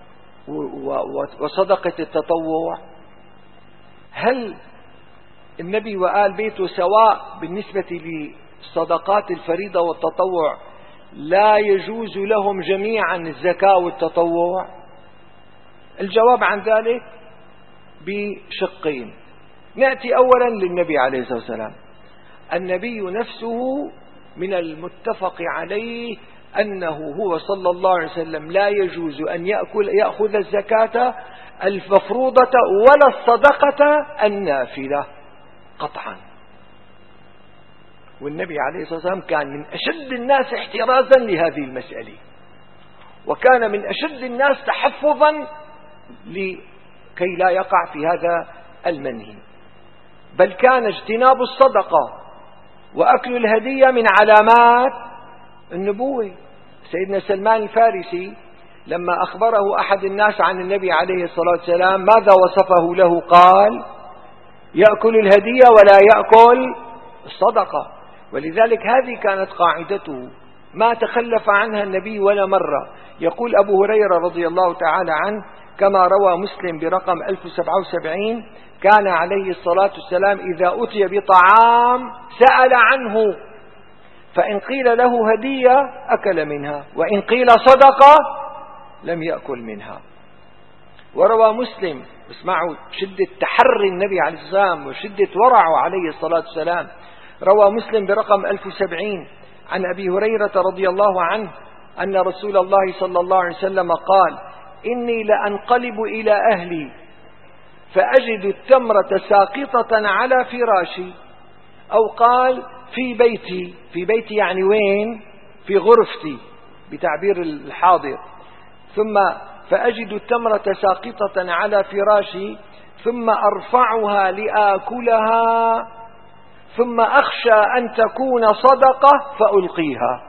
وصدقة التطوع؟ هل النبي وآل بيته سواء بالنسبة للصدقات الفريضة والتطوع لا يجوز لهم جميعا الزكاة والتطوع؟ الجواب عن ذلك بشقين. نأتي أولا للنبي عليه الصلاة والسلام. النبي نفسه من المتفق عليه أنه هو صلى الله عليه وسلم لا يجوز أن يأكل يأخذ الزكاة المفروضة ولا الصدقة النافلة قطعا. والنبي عليه الصلاة والسلام كان من أشد الناس احترازا لهذه المسألة، وكان من أشد الناس تحفظا لكي لا يقع في هذا المنهي. بل كان اجتناب الصدقة وأكل الهدية من علامات النبوة. سيدنا سلمان الفارسي لما أخبره أحد الناس عن النبي عليه الصلاة والسلام ماذا وصفه له؟ قال يأكل الهدية ولا يأكل الصدقة. ولذلك هذه كانت قاعدته ما تخلف عنها النبي ولا مرة. يقول أبو هريرة رضي الله تعالى عنه كما روى مسلم برقم ألف وسبعة وسبعين كان عليه الصلاة والسلام إذا أتي بطعام سأل عنه، فإن قيل له هدية أكل منها، وإن قيل صدقة لم يأكل منها. وروى مسلم، اسمعوا شدة تحري النبي عليه الصلاة والسلام وشدة ورعه عليه الصلاة والسلام، روى مسلم برقم ألف وسبعين عن أبي هريرة رضي الله عنه أن رسول الله صلى الله عليه وسلم قال إني لأنقلب إلى أهلي فأجد التمرة ساقطة على فراشي، أو قال في بيتي، في بيتي يعني وين؟ في غرفتي بتعبير الحاضر، ثم فأجد التمرة ساقطة على فراشي ثم أرفعها لآكلها ثم أخشى أن تكون صدقة فألقيها.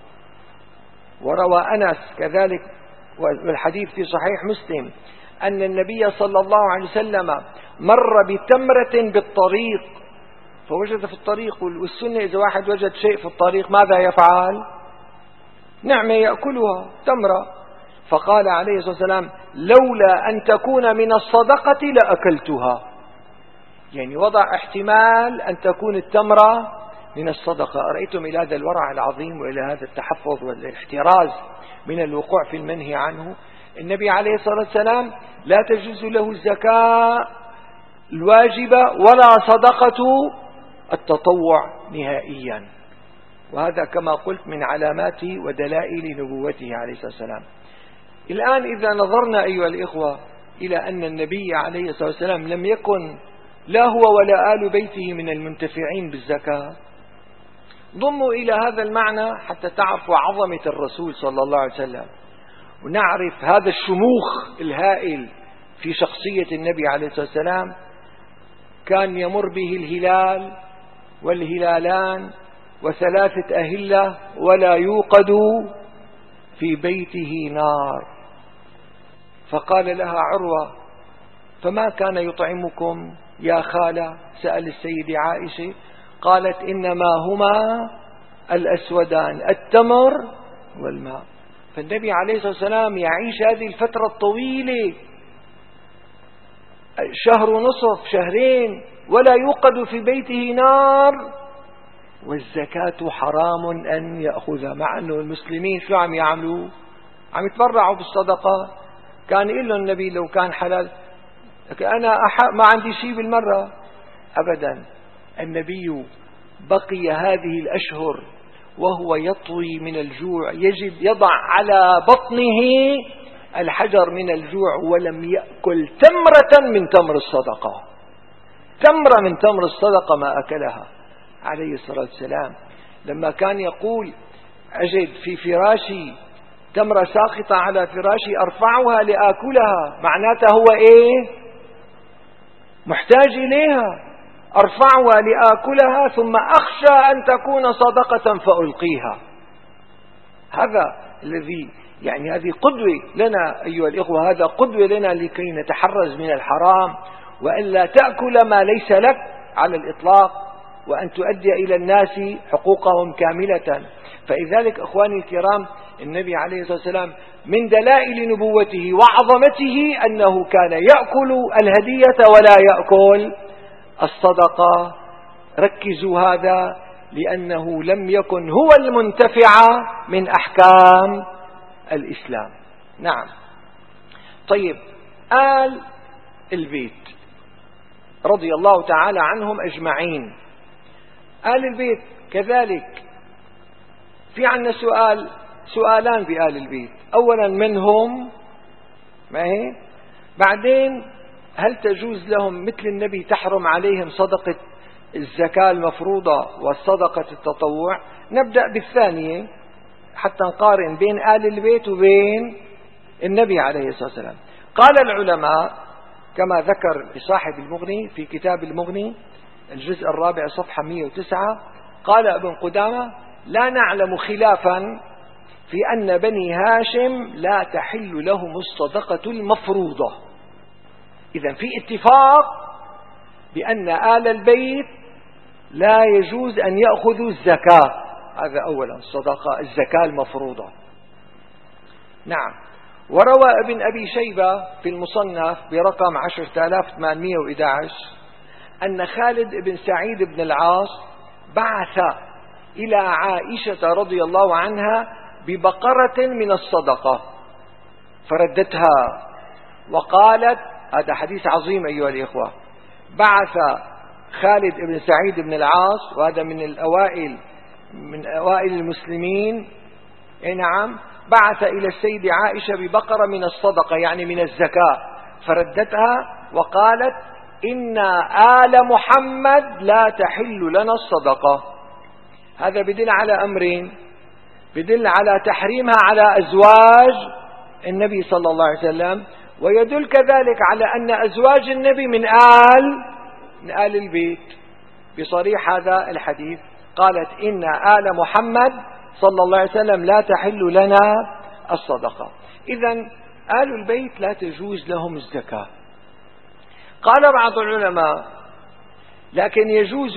وروى أنس كذلك والحديث في صحيح مسلم أن النبي صلى الله عليه وسلم مر بتمرة بالطريق فوجد في الطريق، والسنة إذا واحد وجد شيء في الطريق ماذا يفعل؟ نعمة يأكلها تمرة. فقال عليه الصلاة والسلام لولا أن تكون من الصدقة لأكلتها، يعني وضع احتمال أن تكون التمرة من الصدقة. أرأيتم إلى هذا الورع العظيم وإلى هذا التحفظ والاحتراز من الوقوع في المنهي عنه. النبي عليه الصلاة والسلام لا تجوز له الزكاة الواجبة ولا صدقة التطوع نهائيا، وهذا كما قلت من علامات ودلائل نبوته عليه الصلاة والسلام. الآن إذا نظرنا أيها الإخوة إلى أن النبي عليه الصلاة والسلام لم يكن لا هو ولا آل بيته من المنتفعين بالزكاة، ضموا إلى هذا المعنى حتى تعرفوا عظمة الرسول صلى الله عليه وسلم، ونعرف هذا الشموخ الهائل في شخصية النبي عليه الصلاة والسلام. كان يمر به الهلال والهلالان وثلاثة أهلة ولا يوقد في بيته نار. فقال لها عروة: فما كان يطعمكم يا خالة؟ سأل السيدة عائشة. قالت: إنما هما الأسودان، التمر والماء. فالنبي عليه الصلاة والسلام يعيش هذه الفترة الطويلة، شهر ونصف، شهرين، ولا يوقد في بيته نار، والزكاة حرام أن يأخذها. مع أنه المسلمين شو عم يعملوا؟ عم يتبرعوا بالصدقة. كان يقول له النبي: لو كان حلال أنا ما عندي شيء بالمرة. أبدا، النبي بقي هذه الأشهر وهو يطوي من الجوع، يجد يضع على بطنه الحجر من الجوع، ولم يأكل تمرة من تمر الصدقة. تمرة من تمر الصدقة ما أكلها عليه الصلاة والسلام. لما كان يقول: أجد في فراشي تمرة ساقطة على فراشي أرفعها لآكلها، معناتها هو إيه؟ محتاج إليها. أرفعها لآكلها ثم أخشى أن تكون صدقة فألقيها. هذا الذي يعني هذه قدوة لنا أيها الإخوة، هذا قدوة لنا لكي نتحرز من الحرام، وألا تأكل ما ليس لك على الإطلاق، وأن تؤدي إلى الناس حقوقهم كاملة. فلذلك أخواني الكرام، النبي عليه الصلاة والسلام من دلائل نبوته وعظمته أنه كان يأكل الهدية ولا يأكل الصدقة. ركزوا هذا، لأنه لم يكن هو المنتفع من أحكام الإسلام. نعم. طيب، آل البيت رضي الله تعالى عنهم أجمعين. آل البيت كذلك في عنا سؤال سؤالان بآل البيت. أولا، من هم؟ ما هي؟ بعدين، هل تجوز لهم مثل النبي تحرم عليهم صدقة الزكاة المفروضة والصدقة التطوع؟ نبدأ بالثانية حتى نقارن بين آل البيت وبين النبي عليه الصلاة والسلام. قال العلماء كما ذكر صاحب المغني في كتاب المغني الجزء الرابع صفحة مئة وتسعة، قال ابن قدامة: لا نعلم خلافا في أن بني هاشم لا تحل لهم الصدقة المفروضة. إذن في اتفاق بأن آل البيت لا يجوز أن يأخذوا الزكاة. هذا أولا، الصدقة الزكاة المفروضة. نعم. وروى ابن أبي شيبة في المصنف برقم عشرة آلاف وثمانمئة وأحد عشر أن خالد بن سعيد بن العاص بعث إلى عائشة رضي الله عنها ببقرة من الصدقة فردتها وقالت، هذا حديث عظيم أيها الإخوة، بعث خالد بن سعيد بن العاص، وهذا من الأوائل من أوائل المسلمين، نعم، بعث إلى السيدة عائشة ببقرة من الصدقة يعني من الزكاة، فردتها وقالت: إن آل محمد لا تحل لنا الصدقة. هذا بدل على أمرين: بدل على تحريمها على أزواج النبي صلى الله عليه وسلم، ويدل كذلك على أن أزواج النبي من آل من آل البيت بصريح هذا الحديث. قالت: إن آل محمد صلى الله عليه وسلم لا تحل لنا الصدقة. إذن آل البيت لا تجوز لهم الزكاة. قال بعض العلماء: لكن يجوز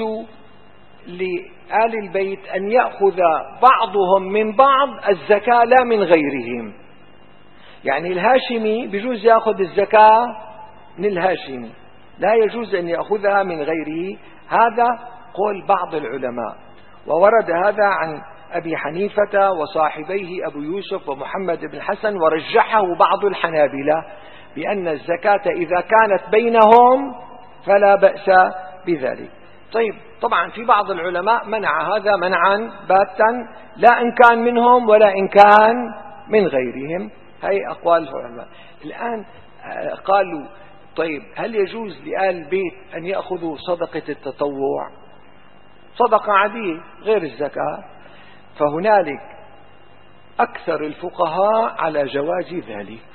لآل البيت أن يأخذ بعضهم من بعض الزكاة لا من غيرهم. يعني الهاشمي بيجوز يأخذ الزكاة من الهاشمي، لا يجوز أن يأخذها من غيره. هذا قول بعض العلماء، وورد هذا عن أبي حنيفة وصاحبيه أبو يوسف ومحمد بن الحسن، ورجحه بعض الحنابلة بأن الزكاة إذا كانت بينهم فلا بأس بذلك. طيب، طبعا في بعض العلماء منع هذا منعا باتا، لا إن كان منهم ولا إن كان من غيرهم. هاي أقوال العلماء. الآن قالوا: طيب، هل يجوز لآل البيت أن يأخذوا صدقة التطوع، صدقة عادية غير الزكاة؟ فهنالك أكثر الفقهاء على جواز ذلك،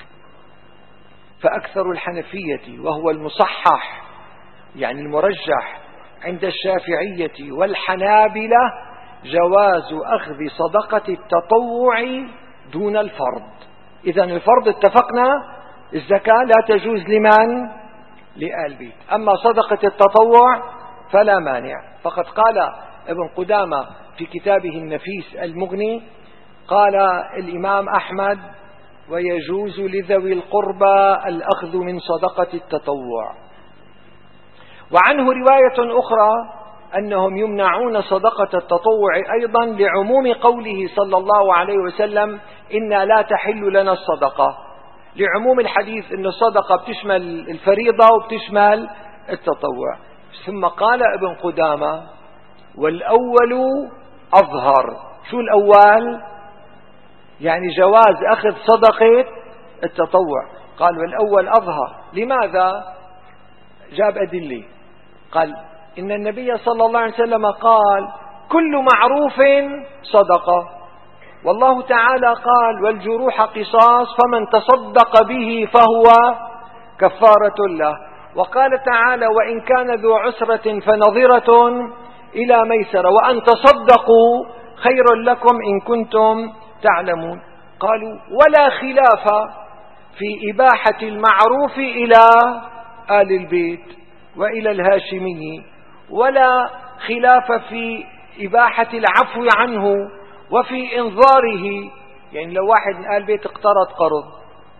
فأكثر الحنفية وهو المصحح يعني المرجح عند الشافعية والحنابلة جواز أخذ صدقة التطوع دون الفرض. إذن الفرض اتفقنا الزكاة لا تجوز لمن؟ لآل بيت. أما صدقة التطوع فلا مانع. فقد قال ابن قدامة في كتابه النفيس المغني، قال الإمام أحمد: ويجوز لذوي القربى الأخذ من صدقة التطوع. وعنه رواية أخرى أنهم يمنعون صدقة التطوع أيضا لعموم قوله صلى الله عليه وسلم: إنا لا تحل لنا الصدقة، لعموم الحديث أن الصدقة بتشمل الفريضة وبتشمل التطوع. ثم قال ابن قدامة: والأول أظهر. شو الأول؟ يعني جواز أخذ صدقة التطوع. قال: والأول أظهر. لماذا؟ جاب أدلة. قال: إن النبي صلى الله عليه وسلم قال: كل معروف صدقة، والله تعالى قال: والجروح قصاص، فمن تصدق به فهو كفارة له. وقال تعالى: وإن كان ذو عسرة فنظرة إلى ميسرة، وأن تصدقوا خير لكم إن كنتم تعلمون. قالوا: ولا خلاف في إباحة المعروف إلى آل البيت وإلى الهاشمي، ولا خلاف في إباحة العفو عنه وفي إنظاره. يعني لو واحد من آل البيت اقترض قرض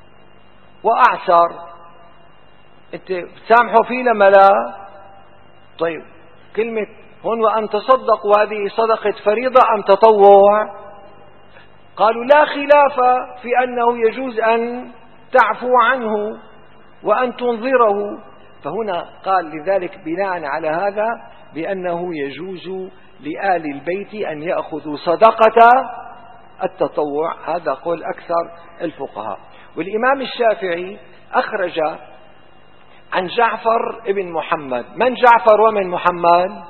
وأعسر، أنت تسامحه فيه لما لا؟ طيب، كلمة هون وأن تصدقوا هذه صدقة فريضة أم تطوع؟ قالوا: لا خلاف في أنه يجوز أن تعفو عنه وأن تنظره. فهنا قال لذلك بناء على هذا بأنه يجوز لآل البيت أن يأخذوا صدقة التطوع. هذا قول أكثر الفقهاء. والإمام الشافعي أخرج عن جعفر ابن محمد. من جعفر ومن محمد؟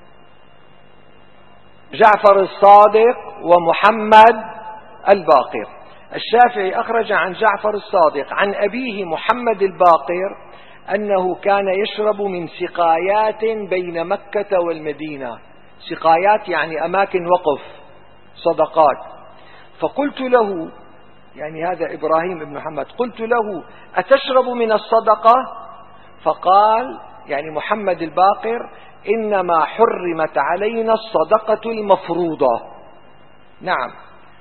جعفر الصادق ومحمد الباقر. الشافعي أخرج عن جعفر الصادق عن أبيه محمد الباقر أنه كان يشرب من سقايات بين مكة والمدينة. سقايات يعني أماكن وقف صدقات. فقلت له، يعني هذا إبراهيم بن محمد، قلت له: أتشرب من الصدقة؟ فقال، يعني محمد الباقر: إنما حرمت علينا الصدقة المفروضة. نعم.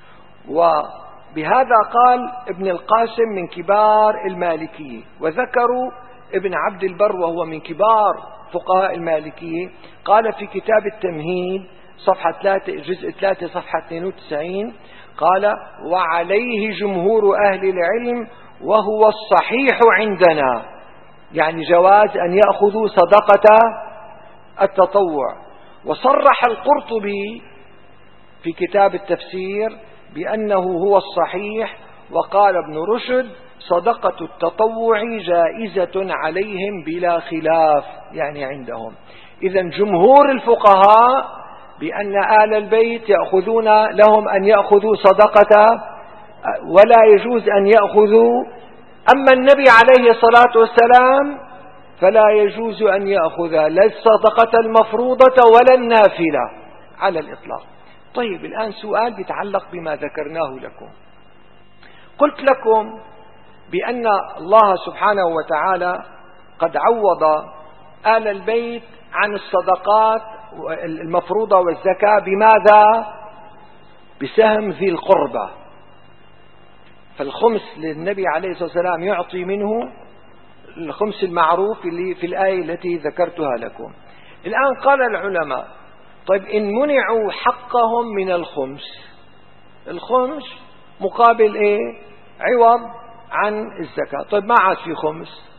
وبهذا قال ابن القاسم من كبار المالكية، وذكروا ابن عبد البر وهو من كبار فقهاء المالكية، قال في كتاب التمهيد صفحة ثلاثة جزء ثلاثة صفحة اثنين وتسعين، قال: وعليه جمهور أهل العلم وهو الصحيح عندنا، يعني جواز أن يأخذوا صدقة التطوع. وصرح القرطبي في كتاب التفسير بأنه هو الصحيح. وقال ابن رشد: صدقة التطوع جائزة عليهم بلا خلاف، يعني عندهم. إذن جمهور الفقهاء بأن آل البيت يأخذون لهم أن يأخذوا صدقة ولا يجوز أن يأخذوا. أما النبي عليه الصلاة والسلام فلا يجوز أن يأخذ لا الصدقة المفروضة ولا النافلة على الإطلاق. طيب، الآن سؤال يتعلق بما ذكرناه لكم. قلت لكم بأن الله سبحانه وتعالى قد عوض آل البيت عن الصدقات المفروضة والزكاة بماذا؟ بسهم ذي القربى. فالخمس للنبي عليه الصلاة والسلام يعطي منه الخمس المعروف اللي في الآية التي ذكرتها لكم. الآن قال العلماء: طيب، إن منعوا حقهم من الخمس، الخمس مقابل إيه؟ عوض عن الزكاة. طيب، ما عاد في خمس،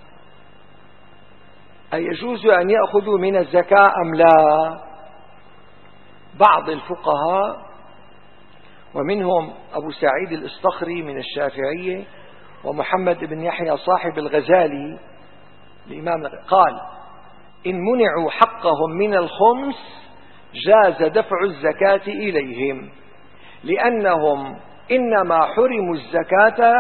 أيجوز أن يأخذوا من الزكاة أم لا؟ بعض الفقهاء ومنهم أبو سعيد الإصطخري من الشافعية ومحمد بن يحيى صاحب الغزالي الإمام قال: إن منعوا حقهم من الخمس جاز دفع الزكاة إليهم، لأنهم إنما حرموا الزكاة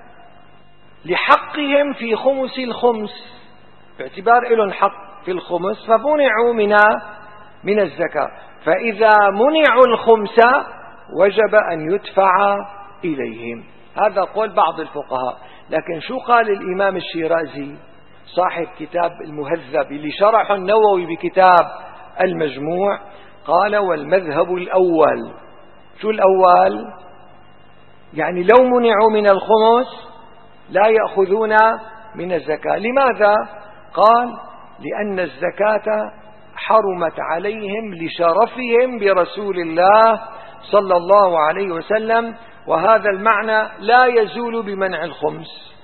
لحقهم في خمس الخمس، باعتبار لهم حق في الخمس فمنعوا من من الزكاة. فإذا منعوا الخمس وجب أن يدفع إليهم. هذا قول بعض الفقهاء. لكن شو قال الإمام الشيرازي صاحب كتاب المهذب اللي شرح النووي بكتاب المجموع؟ قال: والمذهب الأول. شو الأول؟ يعني لو منعوا من الخمس لا يأخذون من الزكاة. لماذا؟ قال: لأن الزكاة حرمت عليهم لشرفهم برسول الله صلى الله عليه وسلم، وهذا المعنى لا يزول بمنع الخمس.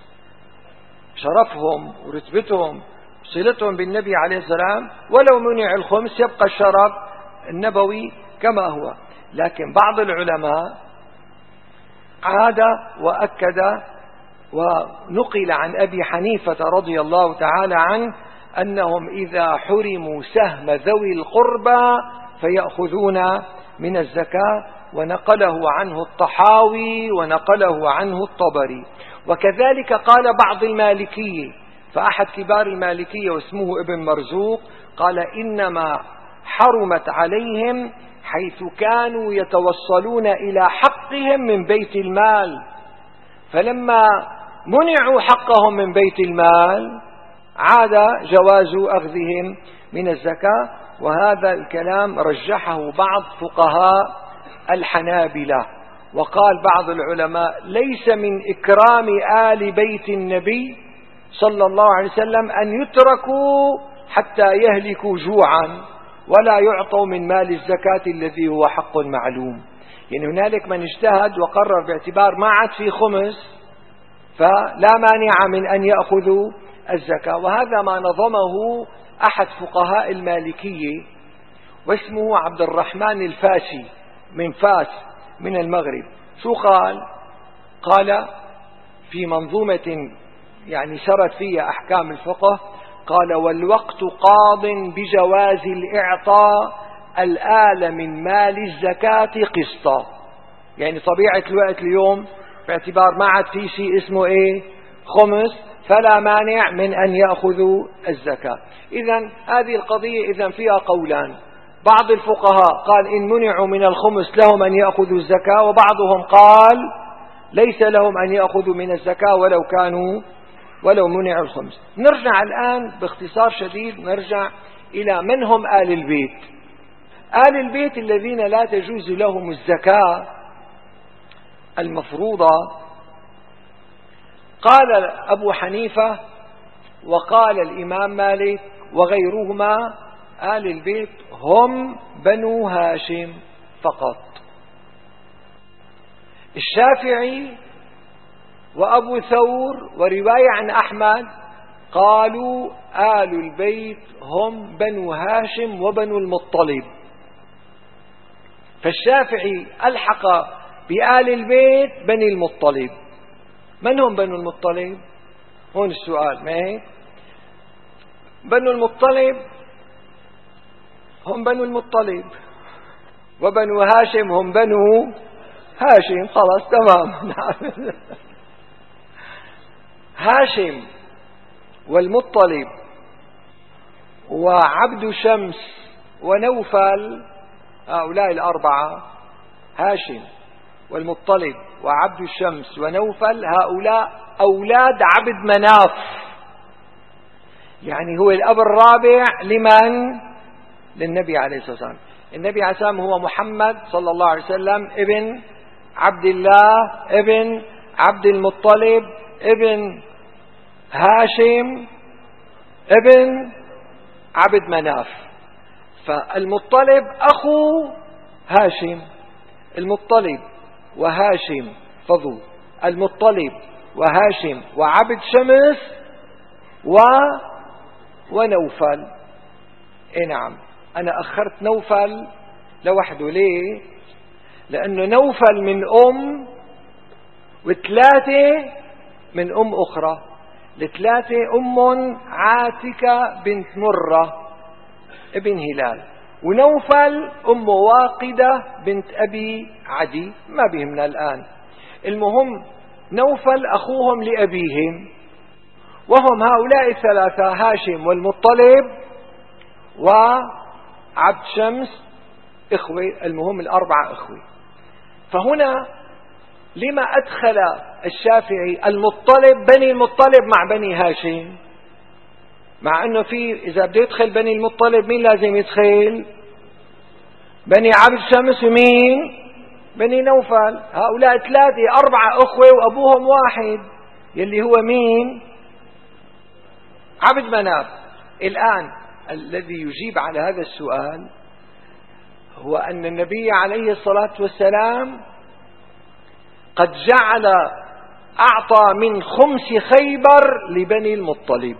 شرفهم ورتبتهم صلتهم بالنبي عليه السلام، ولو منع الخمس يبقى الشرف النبوي كما هو. لكن بعض العلماء عاد وأكد ونقل عن أبي حنيفة رضي الله تعالى عنه أنهم إذا حرموا سهم ذوي القربى فيأخذون من الزكاة، ونقله عنه الطحاوي ونقله عنه الطبري. وكذلك قال بعض المالكية، فأحد كبار المالكية واسمه ابن مرزوق قال: إنما حرمت عليهم حيث كانوا يتوصلون إلى حقهم من بيت المال، فلما منعوا حقهم من بيت المال عاد جواز أخذهم من الزكاة. وهذا الكلام رجحه بعض فقهاء الحنابلة. وقال بعض العلماء: ليس من إكرام آل بيت النبي صلى الله عليه وسلم أن يتركوا حتى يهلكوا جوعا ولا يعطوا من مال الزكاة الذي هو حق معلوم. يعني هنالك من اجتهد وقرر باعتبار ما عاد في خمس فلا مانع من أن يأخذوا الزكاة. وهذا ما نظمه أحد فقهاء المالكية واسمه عبد الرحمن الفاسي من فاس من المغرب. شو قال؟ قال في منظومة يعني سرت فيها أحكام الفقه، قال: والوقت قاض بجواز الإعطاء الآل من مال الزكاة قسطا. يعني طبيعة الوقت اليوم باعتبار ما عاد في شيء اسمه إيه خمس، فلا مانع من أن يأخذوا الزكاة. إذن هذه القضية إذن فيها قولان. بعض الفقهاء قال إن منعوا من الخمس لهم أن يأخذوا الزكاة، وبعضهم قال ليس لهم أن يأخذوا من الزكاة ولو كانوا ولو منعوا الخمس. نرجع الآن باختصار شديد، نرجع إلى من هم آل البيت. آل البيت الذين لا تجوز لهم الزكاة المفروضة. قال أبو حنيفة وقال الإمام مالك وغيرهما: آل البيت هم بنو هاشم فقط. الشافعي وأبو ثور ورواية عن أحمد قالوا آل البيت هم بنو هاشم وبنو المطلب. فالشافعي ألحق بآل البيت بني المطلب. من هم بنو المطلب؟ هون السؤال، ما هيك؟ بنو المطلب هم بنو المطلب، وبنو هاشم هم بنو هاشم. خلاص تمام. هاشم والمطلب وعبد شمس ونوفل، هؤلاء الأربعة، هاشم والمطلب وعبد الشمس ونوفل، هؤلاء أولاد عبد مناف. يعني هو الأب الرابع لمن؟ للنبي عليه الصلاة والسلام. النبي عليه الصلاة والسلام هو محمد صلى الله عليه وسلم ابن عبد الله ابن عبد المطلب ابن هاشم ابن عبد مناف. فالمطلب أخو هاشم. المطلب وهاشم فضو المطلب وهاشم وعبد شمس و ونوفل. اي نعم، أنا أخرت نوفل لوحده. ليه؟ لأنه نوفل من أم وثلاثة من أم أخرى. الثلاثة أم عاتكة بنت مرة ابن هلال، ونوفل أم واقدة بنت أبي عدي، ما بهمنا الآن. المهم نوفل أخوهم لأبيهم، وهم هؤلاء الثلاثة: هاشم والمطلب وعبد شمس إخوة، المهم الأربعة إخوة. فهنا لما أدخل الشافعي المطلب بني المطلب مع بني هاشم، مع أنه في إذا بده يدخل بني المطلب مين لازم يدخل؟ بني عبد شمس ومين؟ بني نوفل. هؤلاء ثلاثة أربعة أخوة وأبوهم واحد يلي هو مين؟ عبد مناف. الآن الذي يجيب على هذا السؤال هو أن النبي عليه الصلاة والسلام قد جعل أعطى من خمس خيبر لبني المطلب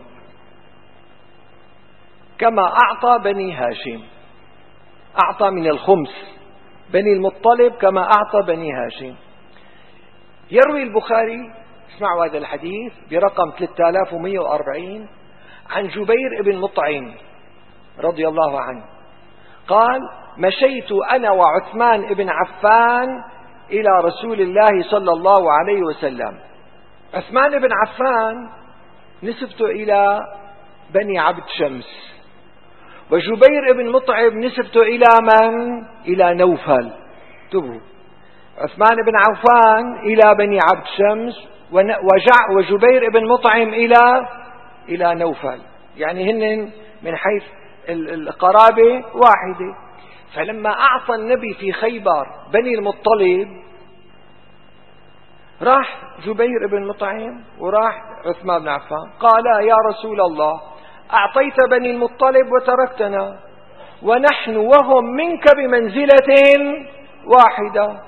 كما أعطى بني هاشم. أعطى من الخمس بني المطلب كما أعطى بني هاشم. يروي البخاري، اسمعوا هذا الحديث برقم ثلاثة آلاف ومئة وأربعين عن جبير بن مطعم رضي الله عنه قال: مشيت أنا وعثمان بن عفان إلى رسول الله صلى الله عليه وسلم. عثمان بن عفان نسبته إلى بني عبد شمس، وجبير بن مطعم نسبته إلى من؟ إلى نوفل. انتبهوا، عثمان بن عفان إلى بني عبد شمس، وجع وجبير بن مطعم إلى إلى نوفل، يعني هن من حيث القرابة واحدة. فلما أعطى النبي في خيبر بني المطلب راح جبير بن مطعم وراح عثمان بن عفان قال: يا رسول الله، أعطيت بني المطلب وتركتنا ونحن وهم منك بمنزلة واحدة،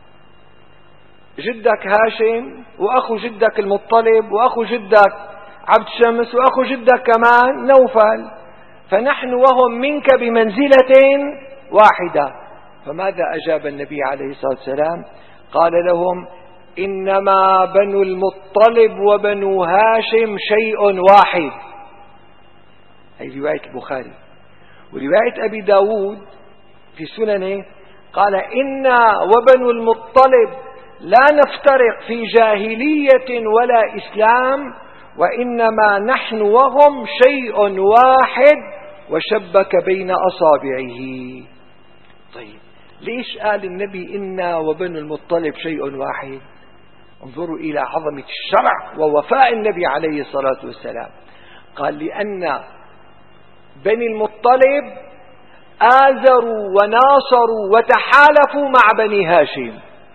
جدك هاشم وأخو جدك المطلب وأخو جدك عبد شمس وأخو جدك كمان نوفل، فنحن وهم منك بمنزلة واحدة. فماذا أجاب النبي عليه الصلاة والسلام؟ قال لهم: إنما بنو المطلب وبنو هاشم شيء واحد. هذه رواية البخاري. ورواية أبي داود في سننه قال: إنا وبنو المطلب لا نفترق في جاهلية ولا إسلام، وإنما نحن وهم شيء واحد، وشبك بين أصابعه. طيب ليش قال النبي إنا وبنو المطلب شيء واحد؟ انظروا إلى عظمة الشرع ووفاء النبي عليه الصلاة والسلام. قال: لأن بني المطلب آزروا وناصروا وتحالفوا مع بني هاشم،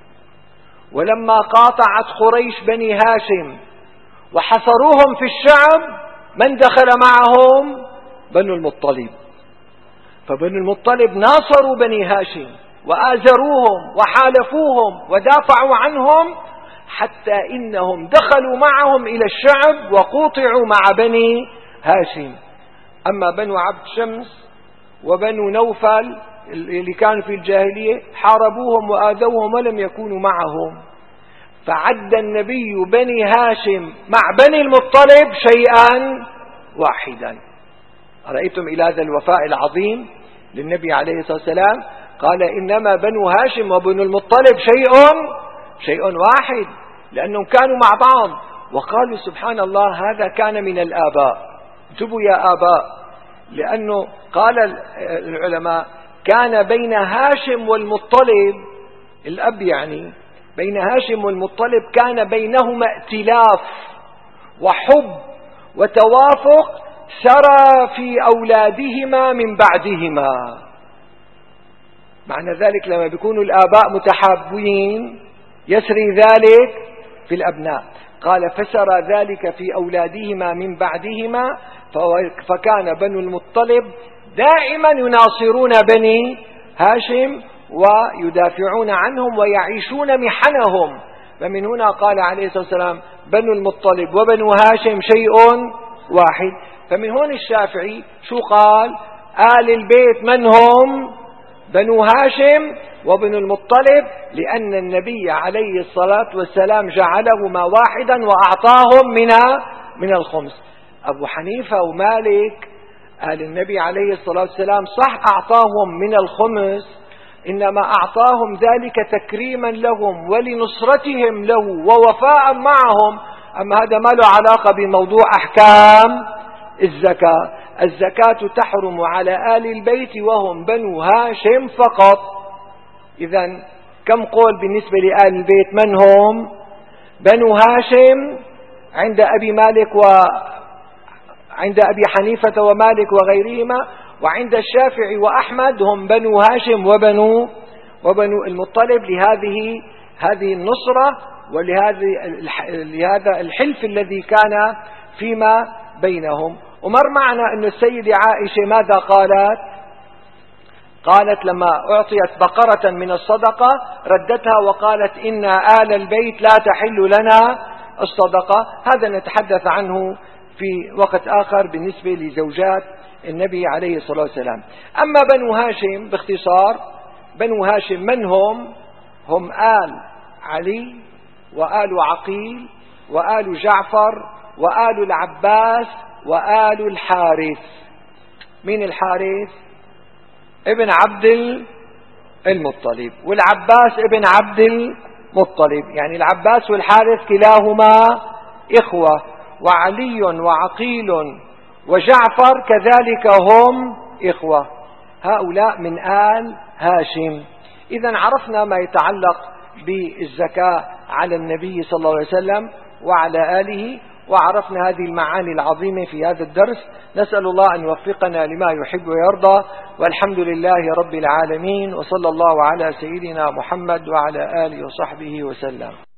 ولما قاطعت قريش بني هاشم وحصروهم في الشعب من دخل معهم؟ بنو المطلب. فبنو المطلب ناصروا بني هاشم وآزروهم وحالفوهم ودافعوا عنهم حتى إنهم دخلوا معهم إلى الشعب وقوطعوا مع بني هاشم. أما بنو عبد شمس وبنو نوفل اللي كانوا في الجاهلية حاربوهم وآذوهم ولم يكونوا معهم. فعد النبي بني هاشم مع بني المطلب شيئا واحدا. أرأيتم إلى هذا الوفاء العظيم للنبي عليه الصلاة والسلام؟ قال: إنما بنو هاشم وبنو المطلب شيء شيء واحد، لأنهم كانوا مع بعض. وقالوا سبحان الله هذا كان من الآباء. انتبهوا يا آباء، لأنه قال العلماء كان بين هاشم والمطلب، الأب يعني بين هاشم والمطلب كان بينهما ائتلاف وحب وتوافق سرى في أولادهما من بعدهما. معنى ذلك لما بيكونوا الآباء متحابين يسري ذلك في الأبناء. قال: فسرى ذلك في أولادهما من بعدهما، فكان بنو المطلب دائما يناصرون بني هاشم ويدافعون عنهم ويعيشون محنهم. فمن هنا قال عليه الصلاة والسلام: بنو المطلب وبنو هاشم شيء واحد. فمن هون الشافعي شو قال؟ آل البيت من هم؟ بنو هاشم وبنو المطلب، لأن النبي عليه الصلاة والسلام جعلهما واحدا وأعطاهم من من الخمس. أبو حنيفة ومالك قال النبي عليه الصلاة والسلام صح أعطاهم من الخمس، إنما أعطاهم ذلك تكريما لهم ولنصرتهم له ووفاء معهم. أما هذا ما له علاقة بموضوع أحكام الزكاة. الزكاة تحرم على آل البيت وهم بنو هاشم فقط. إذن كم قول بالنسبة لآل البيت؟ من هم؟ بنو هاشم عند أبي مالك وعند أبي حنيفة ومالك وغيرهما، وعند الشافعي وأحمد هم بنو هاشم وبنو وبنو المطلب، لهذه هذه النصرة ولهذا الحلف الذي كان فيما بينهم. ومر معنا أن السيدة عائشة ماذا قالت؟ قالت لما أعطيت بقرة من الصدقة ردتها وقالت إن آل البيت لا تحل لنا الصدقة. هذا نتحدث عنه في وقت آخر بالنسبة لزوجات النبي عليه الصلاة والسلام. أما بنو هاشم باختصار، بنو هاشم من هم؟ هم آل علي وآل عقيل وآل جعفر وآل العباس وآل الحارث. من الحارث؟ ابن عبد المطلب، والعباس ابن عبد المطلب، يعني العباس والحارث كلاهما إخوة، وعلي وعقيل وجعفر كذلك هم إخوة، هؤلاء من آل هاشم. إذن عرفنا ما يتعلق بالزكاة على النبي صلى الله عليه وسلم وعلى آله، وعرفنا هذه المعاني العظيمة في هذا الدرس. نسأل الله أن يوفقنا لما يحب ويرضى، والحمد لله رب العالمين، وصلى الله على سيدنا محمد وعلى آله وصحبه وسلم.